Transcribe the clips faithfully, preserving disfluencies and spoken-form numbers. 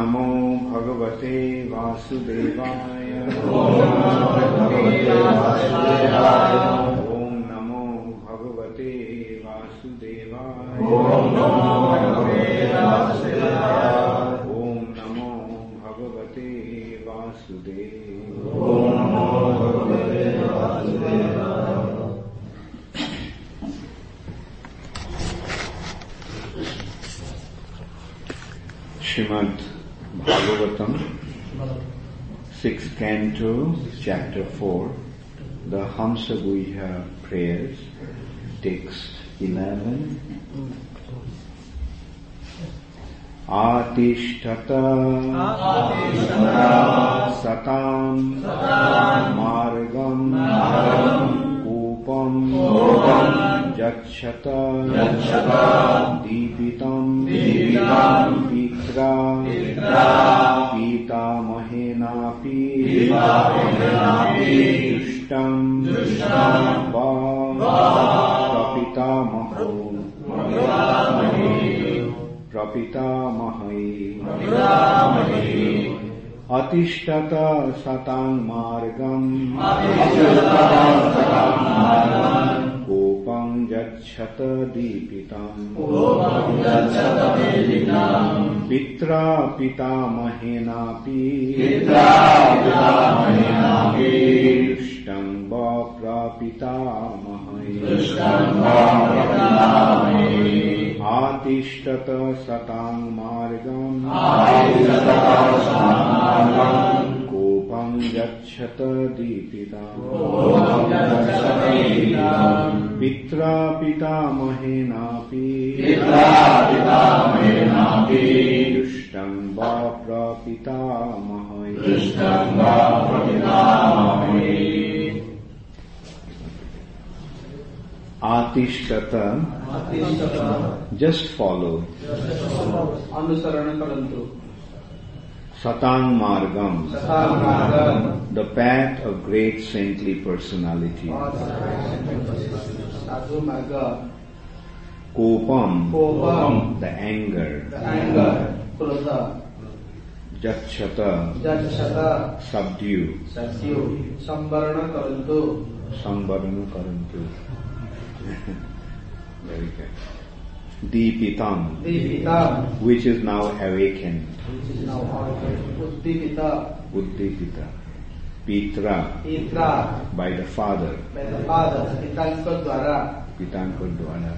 नमो भगवते वासुदेवाय। ओम नमो भगवते वासुदेवाय। ओम नमो भगवते वासुदेवाय। Srimad Bhagavatam, sixth canto, chapter four, the Hamsa Guhya prayers, text eleven. Atishtata satam margam upam jachata deepitam pitra pita mahenapi dushtam va prapitamaho prapitamahi atishtata satang margam gopam jachata deepitam pitra pitamahenapi dushtam va prapitamahi atishtata satang margam gopam jachata deepitam pitra pitamahenapi dushtam va prapitamahi. Atishtata, just follow. Satang Margam, the path of great saintly personality. Kopam, the anger. Jachata, subdue. Sambarana Karantu. Very good. Deepitam, which is now awakened. Uddipita. Pitra, by the father. Pitanko Dwara.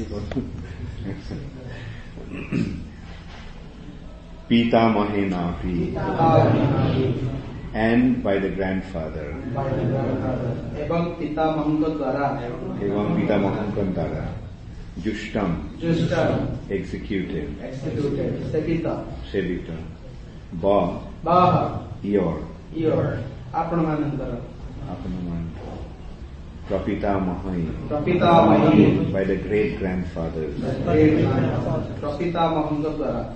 Pita Mahenapi, and by the grandfather. Evam Pita Mahanka Dwara. Jushtam, executed. Sebita, Ba, your, Apanamanantara. Prapitamahi, by the great grandfathers. Prapitamaha.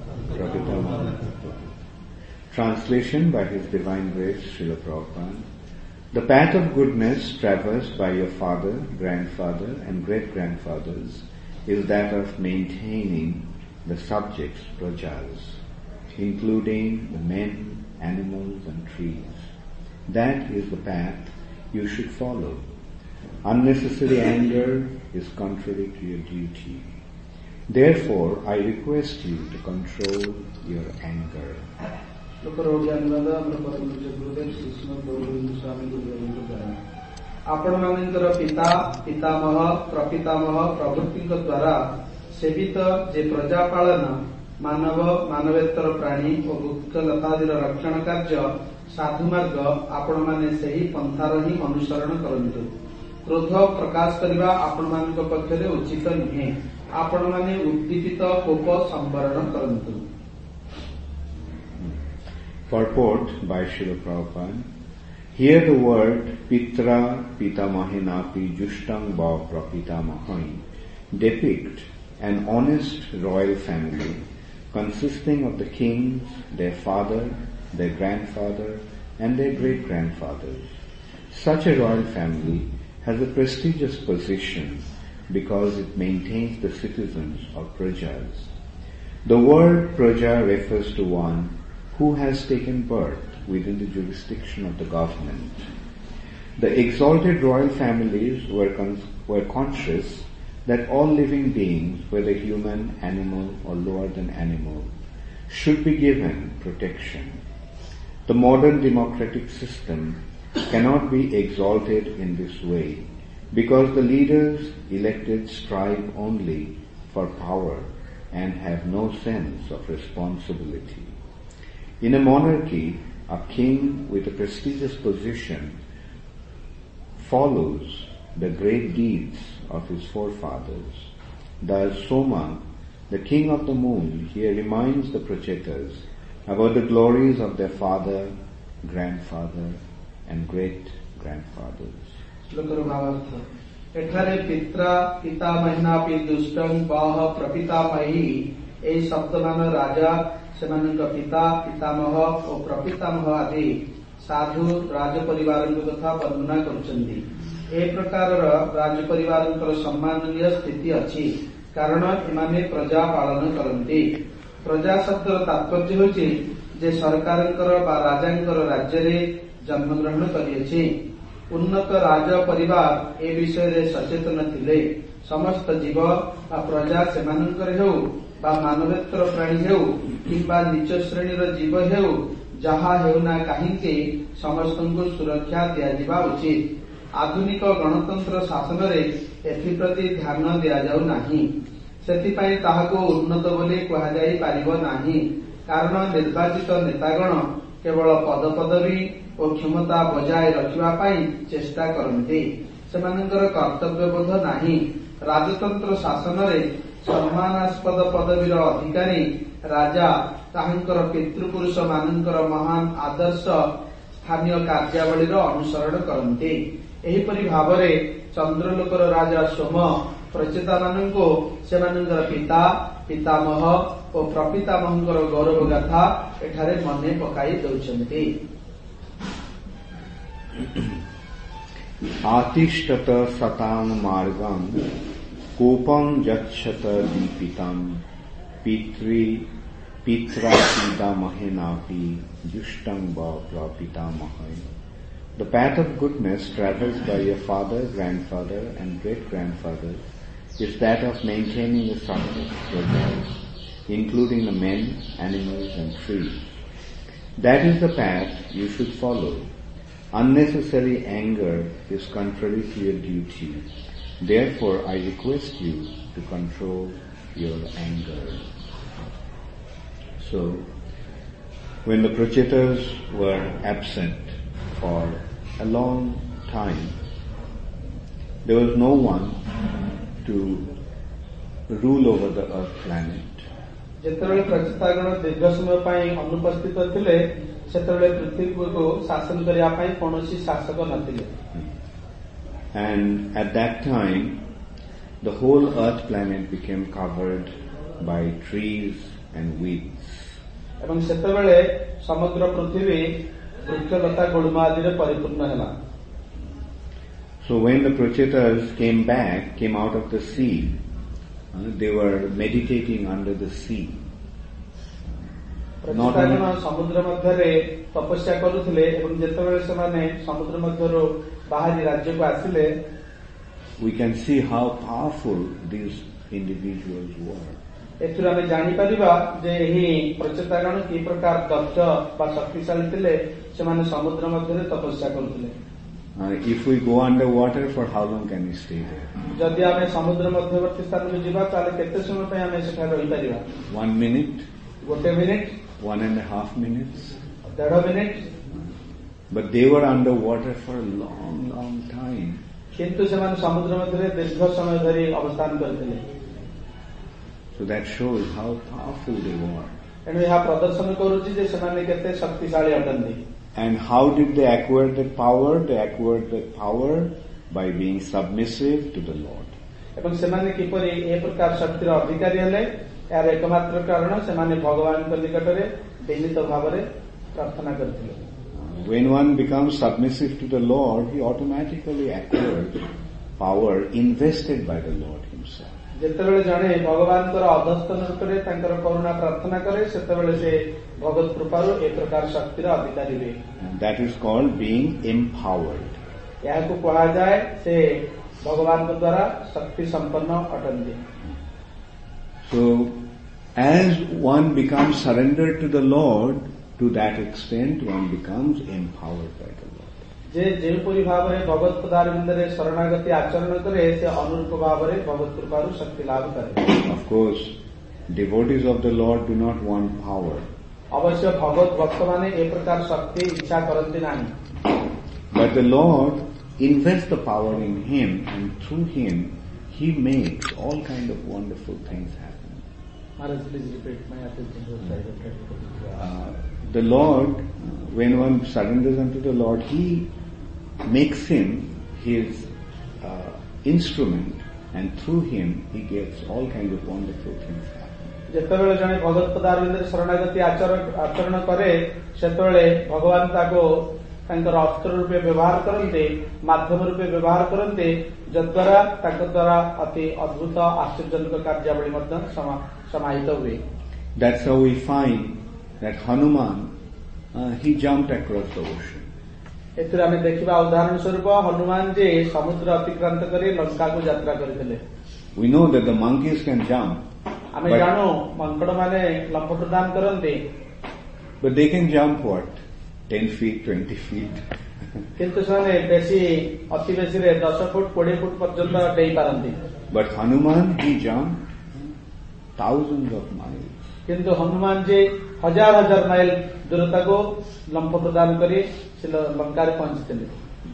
Translation by His Divine Grace, Srila Prabhupada. The path of goodness traversed by your father, grandfather and great-grandfathers is that of maintaining the subjects, prajas, including the men, animals and trees. That is the path you should follow. Unnecessary anger is contrary to your duty. Therefore, I request you to control your anger. आपण मानकर पिता पितामह प्रपितामह प्रभृतिଙ୍କ द्वारा सेवित जे प्रजापालन मानव मानवेतर प्राणी और वृक्षलतादिर रक्षण कार्य साधु मार्ग आपण माने सही पंथार ही अनुसरण करंतु. क्रोध प्रकाश करबा आपण मानक पक्षरे उचित नहे. आपण माने उद्दीपित कोप संवरण करंतु. Purport by Srila Prabhupada. Here the word Pitra Pitamahenapi Jushtam Va Prapitamahi depict an honest royal family consisting of the kings, their father, their grandfather and their great-grandfathers. Such a royal family has a prestigious position because it maintains the citizens or prajas. The word praja refers to one who has taken birth within the jurisdiction of the government. The exalted royal families were, con- were conscious that all living beings, whether human, animal, or lower than animal, should be given protection. The modern democratic system cannot be exalted in this way because the leaders elected strive only for power and have no sense of responsibility. In a monarchy, a king with a prestigious position follows the great deeds of his forefathers. Thus Soma, the king of the moon, here reminds the Prachetas about the glories of their father, grandfather, and great-grandfathers. एठारे पित्रा पितामहिनापि दुष्टं बाह प्रपितामही ए शब्दमान राजा सेमानक पिता पितामह और प्रपितामह आदि साधु राज परिवार कथा वर्णना करुचंदी। ए प्रकार राज परिवार सम्माननीय स्थिति अच्छी कारण एमाने प्रजा पालन करती। प्रजा शब्दर तात्पर्य होची जे सरकारंकर बा राजांकर राज्य रे जन्म ग्रहण करियछि। उन्नत राज परिवार ए विषय रे सचेतन थिले। समस्त जीव बा प्रजा सेमानंकर हेउ बा मानवेतर प्राणी हेउ किंबा नीच श्रेणीर जीव हेउ जहा हेउना काहिंके समस्तଙ୍କୁ सुरक्षा दियाजिबा उचित। आधुनिक गणतंत्र शासन रे एथि प्रति ध्यान दिया जाउ नाही। सेतिपाई ताहाको उन्नत बोली कहा जाई पारिबो नाही कारण निर्वाचित नेतागण केवल पद पदवी और क्षमता बजाय रखिबा पाई चेष्टा करନ୍ତି। सेमानंकर कर्तव्यबोध नाही। राजतंत्र शासन रे सम्मानास्पद पदवीर अधिकारी राजा ताहांकर पितृपुरुष मानंकर महान आदर्श स्थानीय कार्यावलीर अनुसरण करନ୍ତି। एहिपरि भावरे चंद्रलोकर राजा सोम प्रचेता मानंको सेमानंकर पिता पितामह और प्रपितामहंकर गौरव गाथा एठारे मने पकाई दउछन्ति। आतिष्ठत सतां मार्गं कोपं यच्छत दीपितं पितृ पित्रा पितामहेनापि जुष्टं वा प्रपितामहै। The path of goodness traversed by your father, grandfather, and great-grandfather is that of maintaining the subject progress, including the men, animals, and trees. That is the path you should follow. Unnecessary anger is contrary to your duty. Therefore, I request you to control your anger. So, when the Prachetas were absent for a long time, there was no one to rule over the earth planet. ଯେତେବେଳେ ପ୍ରଚେତାଗଣ ଦୀର୍ଘ ସମୟ ପାଇଁ ଅନୁପସ୍ଥିତ ଥିଲେ ସେତେବେଳେ ପୃଥିବୀକୁ ଶାସନ କରିବା ପାଇଁ କୌଣସି ଶାସକ ନଥିଲେ। And at that time, the whole earth planet became covered by trees and weeds. ଏବଂ ସେତେବେଳେ ସମଗ୍ର ପୃଥିବୀ ବୃକ୍ଷଲତା ଗୁଳ୍ମ ଆଦିରେ ପରିପୂର୍ଣ୍ଣ ହେଲା। So when the Prachetas came back, came out of the sea, uh, they were meditating under the sea. ପ୍ରଚେତାଗଣ ସମୁଦ୍ର ମଧ୍ୟରେ ତପସ୍ୟା କରୁଥିଲେ ଏବଂ ଯେତେବେଳେ ସେମାନେ ସମୁଦ୍ର ମଧ୍ୟରୁ ବାହାରି ରାଜ୍ୟକୁ ଆସିଲେ, we can see how powerful these individuals were. ଏଥିରୁ ଆମେ ଜାଣିପାରିବା ଯେ ଏହି ପ୍ରଚେତାଗଣ କି ପ୍ରକାର ଦକ୍ଷ ବା ଶକ୍ତିଶାଳୀ ଥିଲେ। ସେମାନେ ସମୁଦ୍ର ମଧ୍ୟରେ ତପସ୍ୟା କରୁଥିଲେ। Uh, if we go underwater, for how long can we stay there? ଯଦି ଆମେ ସମୁଦ୍ର ମଧ୍ୟବର୍ତ୍ତୀ ସ୍ଥାନକୁ ଯିବା ତାହେଲେ କେତେ ସମୟ ପାଇଁ ଆମେ ସେଠାରେ ରହିପାରିବା? One minute? ଗୋଟେ minute? One and a half minutes? ଦେଢ minute? But they were underwater for a long, long time. କିନ୍ତୁ ସେମାନେ ସମୁଦ୍ର ମଧ୍ୟରେ ଦୀର୍ଘ ସମୟ ଧରି ଅବସ୍ଥାନ କରିଥିଲେ। So that shows how powerful they were. ଏଣୁ ଏହା ପ୍ରଦର୍ଶନ କରୁଛି ଯେ ସେମାନେ କେତେ ଶକ୍ତିଶାଳୀ ଅଟନ୍ତି। And how did they acquire that power? They acquired that power by being submissive to the Lord. ଏବଂ ସେମାନେ କିପରି ଏ ପ୍ରକାର ଶକ୍ତିର ଅଧିକାରୀ ହେଲେ? ଏହାର ଏକମାତ୍ର କାରଣ ସେମାନେ ଭଗବାନଙ୍କ ନିକଟରେ ବିନୀତ ଭାବରେ ପ୍ରାର୍ଥନା କରିଥିଲେ। When one becomes submissive to the Lord, he automatically acquires power invested by the Lord himself. ଯେତେବେଳେ ଜଣେ ଭଗବାନଙ୍କର ଅଧସ୍ତନ ରୂପରେ ତାଙ୍କର କରୁଣା ପ୍ରାର୍ଥନା କରେ ସେତେବେଳେ ସେ भगवत कृपारु ए प्रकार शक्तिर अधिकारी हुए. That is called being empowered. यह को कहा जाए से भगवान के द्वारा शक्ति संपन्न अटंती. So, as one becomes surrendered to the Lord, to that extent one becomes empowered by the Lord. जे जेपरि भावरे भगवत पदारविंदरे शरणागति आचरण करे से अनुरूप भावरे भगवत कृपारु शक्ति लाभ करे. Of course, devotees of the Lord do not want power. अवश्य भगवत भक्त माने ए प्रकार शक्ति इच्छा करन्ति नाही. But the Lord invests the power in him, and through him he makes all kind of wonderful things happen. Maharaj, please repeat. My attention was diverted. Uh, the Lord, when one surrenders unto the Lord, he makes him his uh, instrument, and through him he gets all kinds of wonderful things happen. ଯେତେବେଳେ ଜଣେ ଭଗବତ ପଦାରବିନ୍ଦରେ ଶରଣାଗତି ଆଚରଣ କରେ ସେତେବେଳେ ଭଗବାନ ତାକୁ ତାଙ୍କର ଅସ୍ତ୍ର ରୂପେ ବ୍ୟବହାର କରନ୍ତି, ମାଧ୍ୟମ ରୂପେ ବ୍ୟବହାର କରନ୍ତି, ଯଦ୍ୱାରା ତାଙ୍କ ଦ୍ୱାରା ଅତି ଅଦ୍ଭୁତ ଆଶ୍ଚର୍ଯ୍ୟଜନକ କାର୍ଯ୍ୟାବଳୀ ମଧ୍ୟ ସମାହିତ ହୁଏ. That's how we find that Hanuman, uh, he jumped across the ocean. ଏଥିରେ ଆମେ ଦେଖିବା ଉଦାହରଣ ସ୍ୱରୂପ ହନୁମାନ ଯେ ସମୁଦ୍ର ଅତିକ୍ରାନ୍ତ କରି ଲଙ୍କାକୁ ଯାତ୍ରା କରିଥିଲେ. We know that the monkeys can jump. ଆମେ ଜାଣୁ ମାଙ୍କଡ ମାନେ ଲମ୍ଫ ପ୍ରଦାନ କରନ୍ତି. But they can jump what? ten feet, twenty feet. କିନ୍ତୁ ସେମାନେ ବେଶୀ ଅତି ବେଶୀରେ ଦଶ ଫୁଟ କୋଡ଼ିଏ ଫୁଟ ପର୍ଯ୍ୟନ୍ତ ଡେଇଁ ପାରନ୍ତି. But Hanuman, he jumped thousands of miles. କିନ୍ତୁ ହନୁମାନ ଯେ ହଜାର ହଜାର ମାଇଲ ଦୂରତାକୁ ଲମ୍ଫ ପ୍ରଦାନ କରି ସେ ଲଙ୍କାରେ ପହଞ୍ଚିଥିଲେ.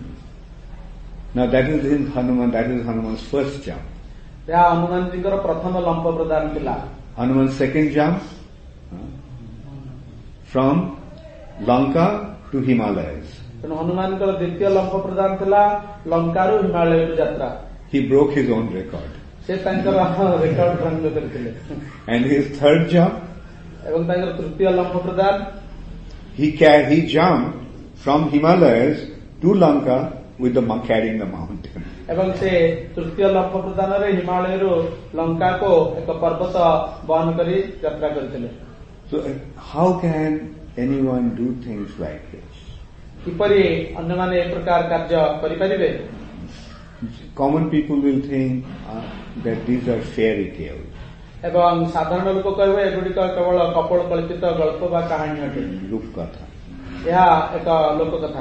Now that is in Hanuman, that is Hanuman's first jump. ଏହା ହନୁମାନଜୀଙ୍କର ପ୍ରଥମ ଲମ୍ଫ ପ୍ରଦାନ ଥିଲା. Hanuman's second jump uh, from Lanka to Himalayas. ତେଣୁ ହନୁମାନଙ୍କର ଦ୍ୱିତୀୟ ଲମ୍ଫ ପ୍ରଦାନ ଥିଲା ଲଙ୍କାରୁ ହିମାଳୟକୁ ଯାତ୍ରା. He broke his own record. ସେ ତାଙ୍କର ରେକର୍ଡ ଭଙ୍ଗ କରିଥିଲେ. And his third jump, ଏବଂ ତାଙ୍କର ତୃତୀୟ ଲମ୍ଫ ପ୍ରଦାନ, he he jumped from Himalayas to Lanka with the carrying the mountain. ଏବଂ ସେ ତୃତୀୟ ଲମ୍ଫ ପ୍ରଦାନରେ ହିମାଳୟରୁ ଲଙ୍କାକୁ ଏକ ପର୍ବତ ବହନ କରି ଯାତ୍ରା କରିଥିଲେ. So how can anyone do things like this? କିପରି ଅନ୍ୟମାନେ ଏ ପ୍ରକାର କାର୍ଯ୍ୟ କରିପାରିବେ? Common people will think uh, that these are fairy tales. ଏବଂ ସାଧାରଣ ଲୋକ କହିବେ ଏଗୁଡ଼ିକ କେବଳ କପୋଳ କଳ୍ପିତ ଗଳ୍ପ ବା କାହାଣୀ ଅଟେ. Rupkatha. ଏହା ଏକ ଲୋକକଥା.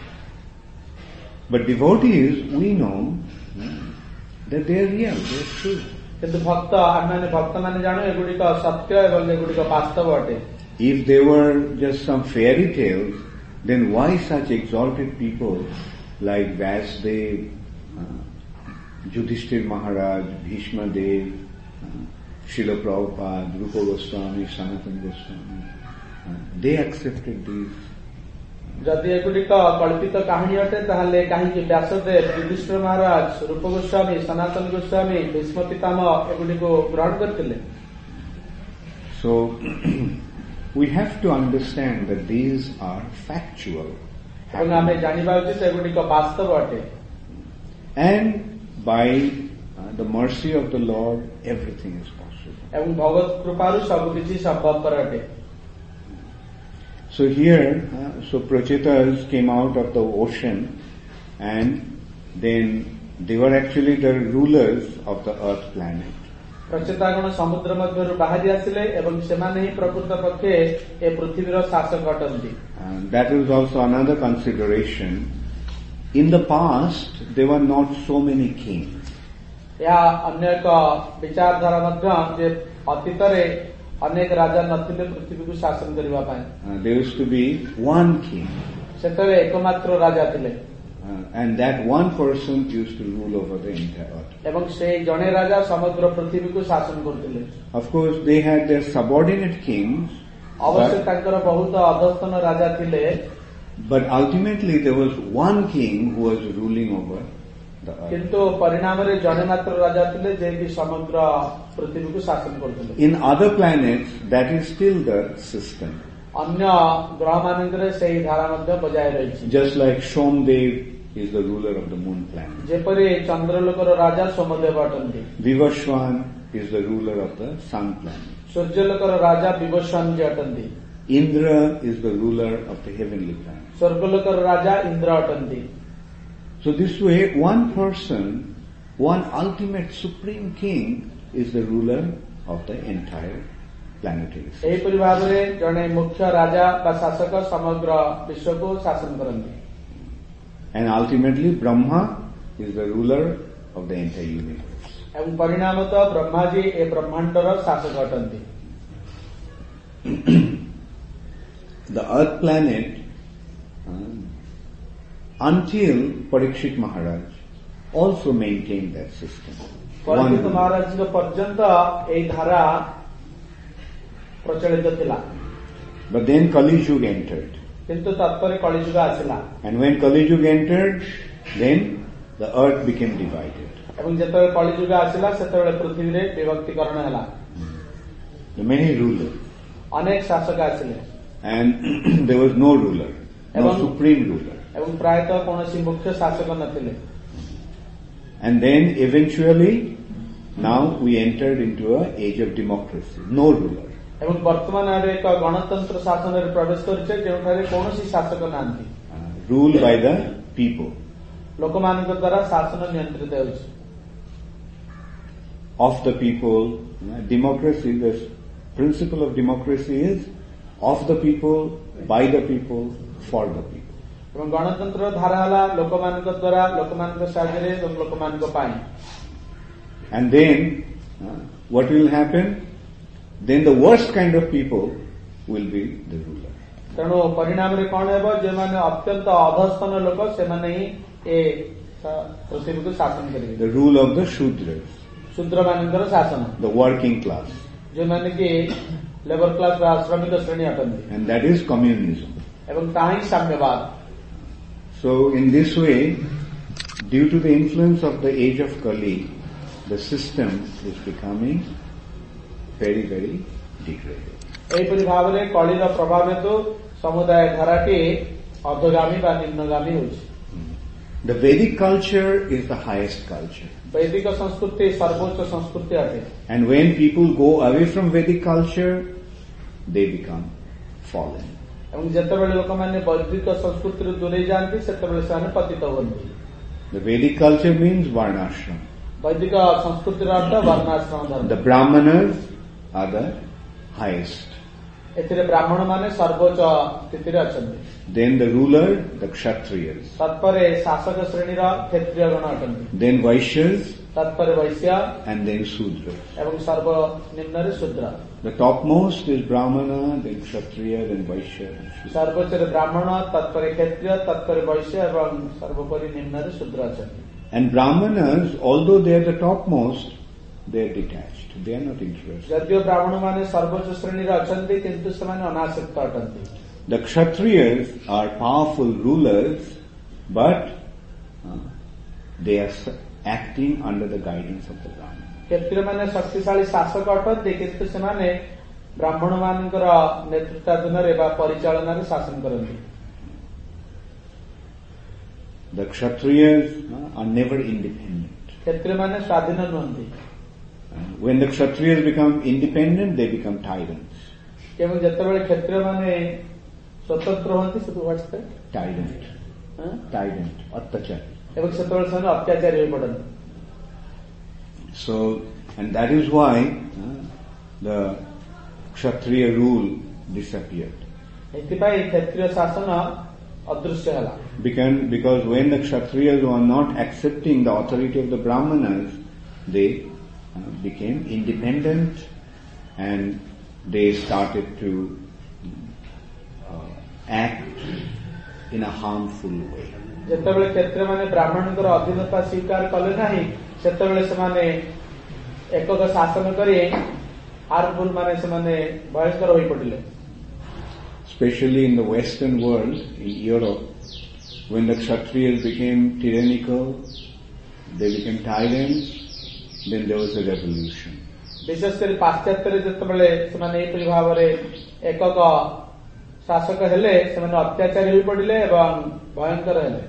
But devotees, we know that they are real, they are true. କିନ୍ତୁ ଭକ୍ତ ଆମେମାନେ ଭକ୍ତମାନେ ଜାଣୁ ଏଗୁଡ଼ିକ ସତ୍ୟ ଏବଂ ଏଗୁଡ଼ିକ ବାସ୍ତବ ଅଟେ. If they were just some fairy tales, then why such exalted people like Vyasdev, uh, Yudhishthir Maharaj, Bhishma Dev, uh, Srila Prabhupada, Rupa Goswami, Sanatana Goswami, uh, they accepted these. ଯଦି ଏଗୁଡ଼ିକ କଳ୍ପିତ କାହାଣୀ ଅଟେ ତାହେଲେ କାହିଁକି ବ୍ୟାସଦେବ, ଯୁଧିଷ୍ଠିର ମହାରାଜ, ରୂପ ଗୋସ୍ୱାମୀ, ସନାତନ ଗୋସ୍ୱାମୀ, ଭୀଷ୍ମ ପିତାମହ ଏଗୁଡ଼ିକୁ ଗ୍ରହଣ କରିଥିଲେ? So we have to understand that these are factual. ଏବଂ ଆମେ ଜାଣିବା ଉଚିତ ଏଗୁଡ଼ିକ ବାସ୍ତବ ଅଟେ. And by uh, the mercy of the Lord, everything is possible. ଏବଂ ଭଗବତ କୃପାରୁ ସବୁ କିଛି ସମ୍ଭବପର ଅଟେ. So here, uh, so Prachetas came out of the ocean, and then they were actually the rulers of the earth planet. ପ୍ରଚେତାଗଣ ସମୁଦ୍ର ମଧ୍ୟରୁ ବାହାରି ଆସିଲେ ଏବଂ ସେମାନେ ହିଁ ପ୍ରକୃତ ପକ୍ଷେ ଏ ପୃଥିବୀର ଶାସକ ଅଟନ୍ତି. And that is also another consideration. In the past, there were not so many kings. ଏହା ଅନ୍ୟ ଏକ ବିଚାରଧାରା ମଧ୍ୟ ଯେ ଅତୀତରେ ଅନେକ ରାଜା ନଥିଲେ ପୃଥିବୀକୁ ଶାସନ କରିବା ପାଇଁ. Uh, there used to be one king. ସେତେବେଳେ ଏକମାତ୍ର ରାଜା ଥିଲେ. Uh, and that one person used to rule over the entire earth. ଏବଂ ସେଇ ଜଣେ ରାଜା ସମଗ୍ର ପୃଥିବୀକୁ ଶାସନ କରୁଥିଲେ. Of course, they had their subordinate kings. ଅବଶ୍ୟ ତାଙ୍କର ବହୁତ ଅଧସ୍ତନ ରାଜା ଥିଲେ. But ultimately, there was one king who was ruling over the earth. କିନ୍ତୁ ପରିଣାମରେ ଜଣେ ମାତ୍ର ରାଜା ଥିଲେ ଯିଏକି ସମଗ୍ର ପୃଥିବୀକୁ ଶାସନ କରୁଥିଲେ. In other planets, that is still the system. ଅନ୍ୟ ଗ୍ରହମାନଙ୍କରେ ସେହି ଧାରା ମଧ୍ୟ ବଜାୟ ରହିଛି. Just like Somdev is the ruler of the moon planet. ଯେପରି ଚନ୍ଦ୍ରଲୋକର ରାଜା ସୋମଦେବ ଅଟନ୍ତି. Vivaswan is the ruler of the sun planet. ସୂର୍ଯ୍ୟଲୋକର ରାଜା ବିବସ୍ୱାନ ଯେ ଅଟନ୍ତି. Indra is the ruler of the heavenly planet. स्वर्गलोकर Raja Indra अटन्ति. So this way, one person, one ultimate supreme king is the ruler of the entire planetary system. एहिपरि भाबरे जणे मुख्य राजा बा शासक समग्र विश्वको शासन करन्ति. And ultimately, Brahma is the ruler of the entire universe. एवं परिणामतः ब्रह्माजी ए ब्रह्मांडर शासक अटन्ति. The earth planet, uh, until Parikshit Maharaj, also maintained that system. Parikshit महाराज को पर्यंत ए धारा प्रचलित थिला. But then Kali Yuga entered. किंतु तत्पर कलि युग आसिला. And when Kali Yuga entered, then the earth became divided. एवं जेतबे कलि युग आसिला सेतबे पृथ्वी रे विभक्तिकरण हला. The many rulers. अनेक शासक आसिले. And there was no ruler, no supreme ruler. एवं प्रायतः कोनोसी मुख्य शासक नथिले. And then eventually, now we entered into an age of democracy. No ruler. एवं वर्तमान आरे एक गणतंत्र शासन रे प्रवेश करछे जेउठारे कोनोसी शासक नांती. Ruled by the people. लोकमानक द्वारा शासन नियंत्रित होछि. Of the people, democracy, the principle of democracy is of the people, by the people, for the people. एवं गणतंत्र धारा हला लोकमानक द्वारा लोकमानक साहाय्य रे एवं लोकमानक पाई. And then uh, what will happen? Then the worst kind of people will be the ruler. तेणु परिणाम रे कोन हेबो जे माने अत्यंत अधस्तन लोक से माने ही ए पृथ्वी को शासन करिवे. The rule of the Shudras. शूद्र मानकर शासन. The working class. जे माने कि लेबर क्लास वा श्रमिक श्रेणी अटन्ति. And that is communism. एवं ताही साम्यवाद. So in this way, due to the influence of the age of Kali, the system is becoming very, very degraded. एहिपरि Bhavre कलिर प्रभाव हेतु समुदाय धाराटी अधोगामी वा निम्नगामी होछि. The Vedic culture is the highest culture. वैदिक संस्कृति सर्वोच्च संस्कृति अटे. And when people go away from Vedic culture, they become fallen. एवं जेतेबेले लोकमाने वैदिक संस्कृति रे दूरे जांती सेतेबेले साने पतित होंती. The Vedic culture means varnashram. वैदिक संस्कृति रा अर्थ वर्णाश्रम धर्म. The brahmanas are the highest. एथिरे ब्राह्मण माने सर्वोच्च स्थिति रे अछन्ति. Then the ruler, the kshatriyas. तत्परे शासक श्रेणी रा क्षत्रिय गण अटन्ति. Then vaishyas. तत्परे Vysya. And then shudras. एवं सर्व निम्न रे शूद्र. The topmost is brahmana, then kshatriya, then vaishya. सर्वोच्च रे ब्राह्मण, तत्परे क्षत्रिय, तत्परे वैश्य एवं सर्वोपरि निम्न रे शूद्र अछन्ति. And brahmanas, although they are the topmost, they are detached. They are not interested. यद्यपि ब्राह्मण माने सर्वोच्च श्रेणी रे अछन्ति किंतु सेमाने अनासक्त अटन्ति. The kshatriyas are powerful rulers, but uh, they are acting under the guidance of the brahmana. क्षत्रिय माने शक्तिशाली शासक अटन्ति किंतु सेमाने ब्राह्मण मानकर नेतृत्वाधीन रे बा परिचालन रे शासन करन्ति. The kshatriyas uh, are never independent. क्षत्रिय माने स्वाधीन नहंति. When the kshatriyas become independent, they become tyrants. केवल जेतेबेले क्षत्रिय माने स्वतंत्र होंति से व्हाट्स दैट? Tyrant. हां? Tyrant. Attachari. एवं सेतेबेले सने अत्याचारी होई पडन. So, and that is why uh, the kshatriya rule disappeared. एथिपाई क्षत्रिय शासन अदृश्य हला. Because, because when the kshatriyas were not accepting the authority of the brahmanas, they uh, became independent and they started to uh, act in a harmful way. जेतेबेले क्षत्रिय माने ब्राह्मणकर अधीनता स्वीकार कले नाही सेतेबेले सेमाने एकक शासन करी हार्मफुल माने सेमाने भयंकर होई पडिले. Especially in the Western world, in Europe, when the Kshatriyas became tyrannical, they became tyrants, then there was a revolution. विशेषकर पाश्चात्य जेतेबेले सेमाने एपरि भावरे एकक शासक हेले सेमाने अत्याचारी होई पडिले एवं भयंकर हेले.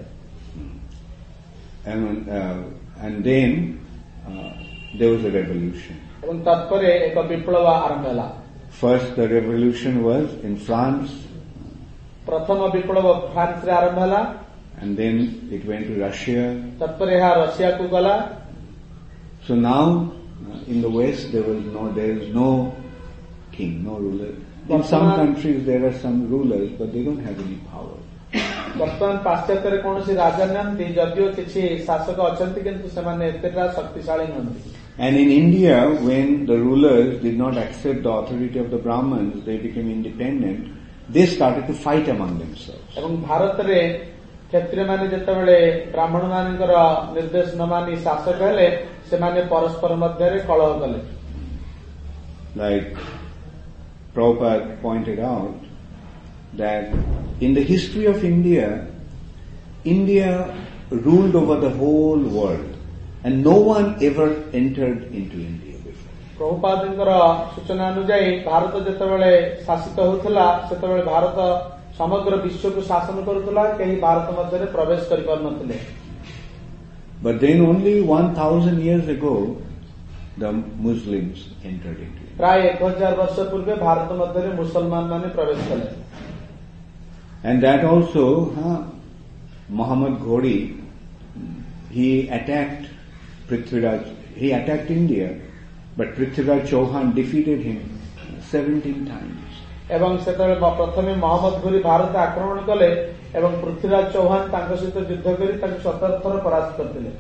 And uh, and then uh, there was a revolution. एवं तत्परे एक विप्लव आरंभ होला. First the revolution was in France. प्रथम विप्लव फ्रांस रे आरंभ हला. And then it went to Russia. तत्पर यह रशिया को गला. So now uh, in the West there was no, there is no king, no ruler. In some countries there are some rulers, but they don't have any power. वर्तमान पाश्चात्य कौन सी राजा नांती जदियो किसी शासक अछंती किंतु सेमाने एतेटा शक्तिशाली नंती. And in India, when the rulers did not accept the authority of the Brahmins, they became independent. They started to fight among themselves. एवं भारत रे क्षत्रिय माने जेतेबेले ब्राह्मण मानकर निर्देश न मानी शासक हेले सेमाने परस्पर मध्य रे कलह कले. Like Prabhupada pointed out that in the history of India, India ruled over the whole world and no one ever entered into India before. प्रभुपादଙ୍କର सूचना अनुଯାयी भारत जेतेबेले शासित होउथला सेतेबेले भारत समग्र विश्व को शासन करुथला केही भारत मध्य रे प्रवेश करि पार नथिले. But then only one thousand years ago the Muslims entered into India. प्राय एक हजार वर्ष पूर्व भारत मध्य रे मुसलमान माने प्रवेश कले. And that also, huh, Muhammad Ghori, he attacked Prithviraj, he attacked India, but Prithviraj Chauhan defeated him seventeen times. एवं सेतबेले प्रथमे मोहम्मद घोरी भारत आक्रमण कले एवं पृथ्वीराज चौहान तांको सहित युद्ध करी तांको सतर थर परास्त करथिले.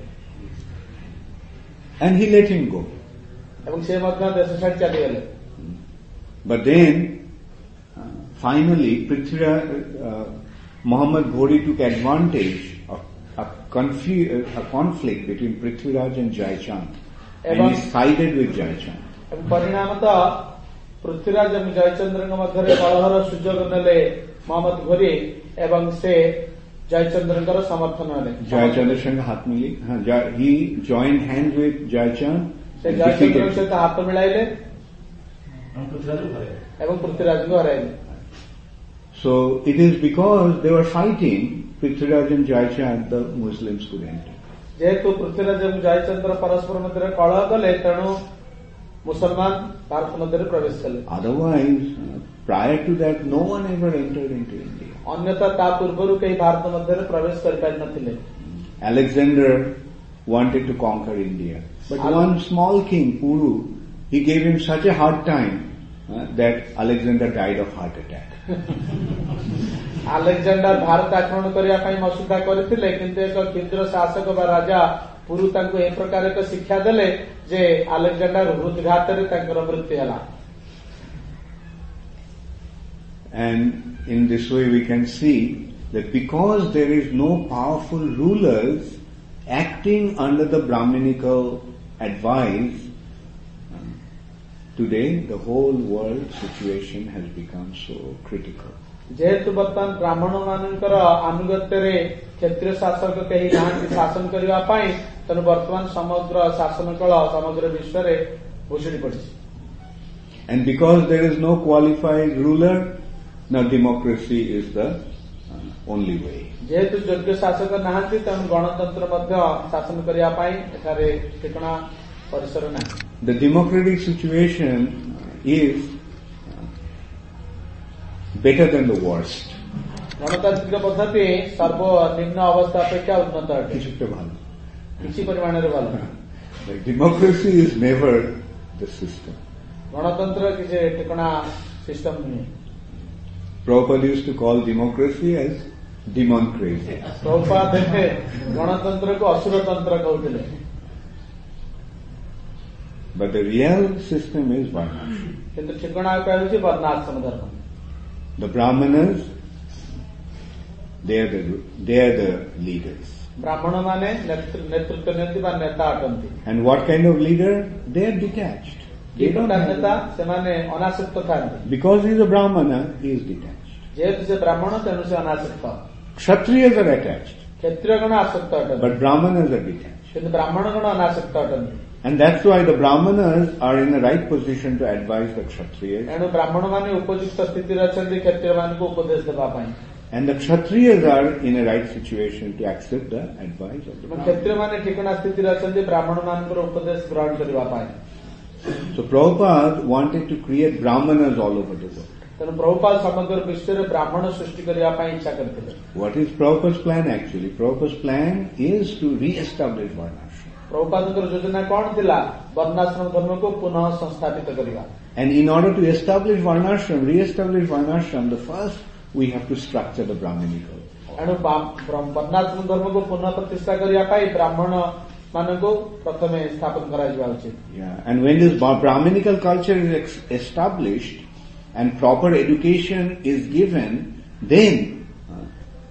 And he let him go. एवं से मध्य देश छाड़ चली गले. But then uh, finally Prithviraj uh, Muhammad Ghori took advantage of a, confu- a conflict between Prithviraj and Jayachand, and he sided with Jayachand. एवं परिणामतः पृथ्वीराज एवं जयचंद्र मध्य कलहर सुजोग नेले मोहम्मद घोरी एवं से जयचंद्र समर्थन हेले. जयचंद्र संग हाथ मिली. He joined hands with Jayachand. से जयचंद्र सहित हाथ मिलाइले एवं पृथ्वीराज को हराइले. So it is because they were fighting Prithviraj and Jayachand, the Muslims could enter. जेहेतु पृथ्वीराज एवं जयचंद्र परस्पर मध्य कलह कले तेणु मुसलमान भारत मध्य प्रवेश कले. Otherwise, uh, prior to that, no one ever entered into India. अन्यथा ता पूर्वरु कहीं भारत मध्य प्रवेश कर पारि नथिले. Alexander wanted to conquer India, but one small king, Puru, he gave him such a hard time uh, that Alexander died of heart attack. Alexander Bharat आक्रमण करिया पई मसुदा करथिले किंतु एक क्षुद्र शासक बा राजा पुरु तांको ए प्रकार एक शिक्षा देले जे अलेक्जेंडर हृदघात रे तांकर मृत्यु हला. And in this way we can see that because there is no powerful rulers acting under the Brahminical advice, today the whole world situation has become so critical. जेहेतु वर्तमान ब्राह्मण मानकर अनुगत्य रे क्षेत्रीय शासक कहीं नांती शासन करबा पई तनु वर्तमान समग्र शासन कल समग्र विश्व रे भूषणी पड़ी. And because there is no qualified ruler, now democracy is the uh, only way. जेहेतु योग्य शासक नांती तनु गणतंत्र मध्य शासन करबा पई एठारे ठिकाना परिसर ना. The democratic situation is better than the worst. गणतांत्रिक पद्धति सर्वनिम्न अवस्था अपेक्षा उन्नत अटे. কিছুটা ভালো. किसी परिमाण रे ভালো. Like democracy is never the system. गणतंत्र किसी ठिकाना सिस्टम नहीं. Prabhupada used to call democracy as democracy. Prabhupada ने गणतंत्र को असुर तंत्र कहते. But the real system is varnashram. किंतु ठिकाना कहूँ वर्णाश्रम धर्म. The Brahmanas, they are the they are the leaders. ब्राह्मण माने नेतृत्व नेति बा नेता अटंती. And what kind of leader? They are detached. They don't have नेता सेमाने अनासक्त थांती. Because he is a Brahmana, he is detached. जेहेतु से ब्राह्मण तेणु से अनासक्त. Kshatriyas are attached. क्षत्रिय गण आसक्त अटंती. But Brahmanas are detached. किंतु ब्राह्मण गण अनासक्त अटंती. And that's why the Brahmanas are in the right position to advise the Kshatriyas. एणु ब्राह्मण माने उपयुक्त स्थिति रचंती क्षत्रिय मान को उपदेश देबा पई. And the Kshatriyas are in a right situation to accept the advice of the Brahmanas. क्षत्रिय माने ठिकाना स्थिति रचंती ब्राह्मण मान को उपदेश ग्रहण करबा पई. So Prabhupada wanted to create brahmanas all over the world. ତେଣୁ ପ୍ରଭୁପାଦ ସମଗ୍ର ବିଶ୍ୱରେ ବ୍ରାହ୍ମଣ ସୃଷ୍ଟି କରିବା ପାଇଁ ଇଚ୍ଛା କରିଥିଲେ. What is Prabhupada's plan actually? Prabhupada's plan is to re-establish varnashram. ପ୍ରଭୁପାଦଙ୍କର ଯୋଜନା କଣ ଥିଲା? ବର୍ଣ୍ଣାଶ୍ରମ ଧର୍ମକୁ ପୁନଃ ସଂସ୍ଥାପିତ କରିବା. And in order to establish varnashram, re-establish varnashram, the first we have to structure the Brahminical. ଏଣୁ ବର୍ଣ୍ଣାଶ୍ରମ ଧର୍ମକୁ ପୁନଃ ପ୍ରତିଷ୍ଠା କରିବା ପାଇଁ ବ୍ରାହ୍ମଣ ମାନଙ୍କୁ ପ୍ରଥମେ ସ୍ଥାପନ କରାଯିବା ଉଚିତ. Yeah, and when this Brahminical culture is ex- established and proper education is given, then uh,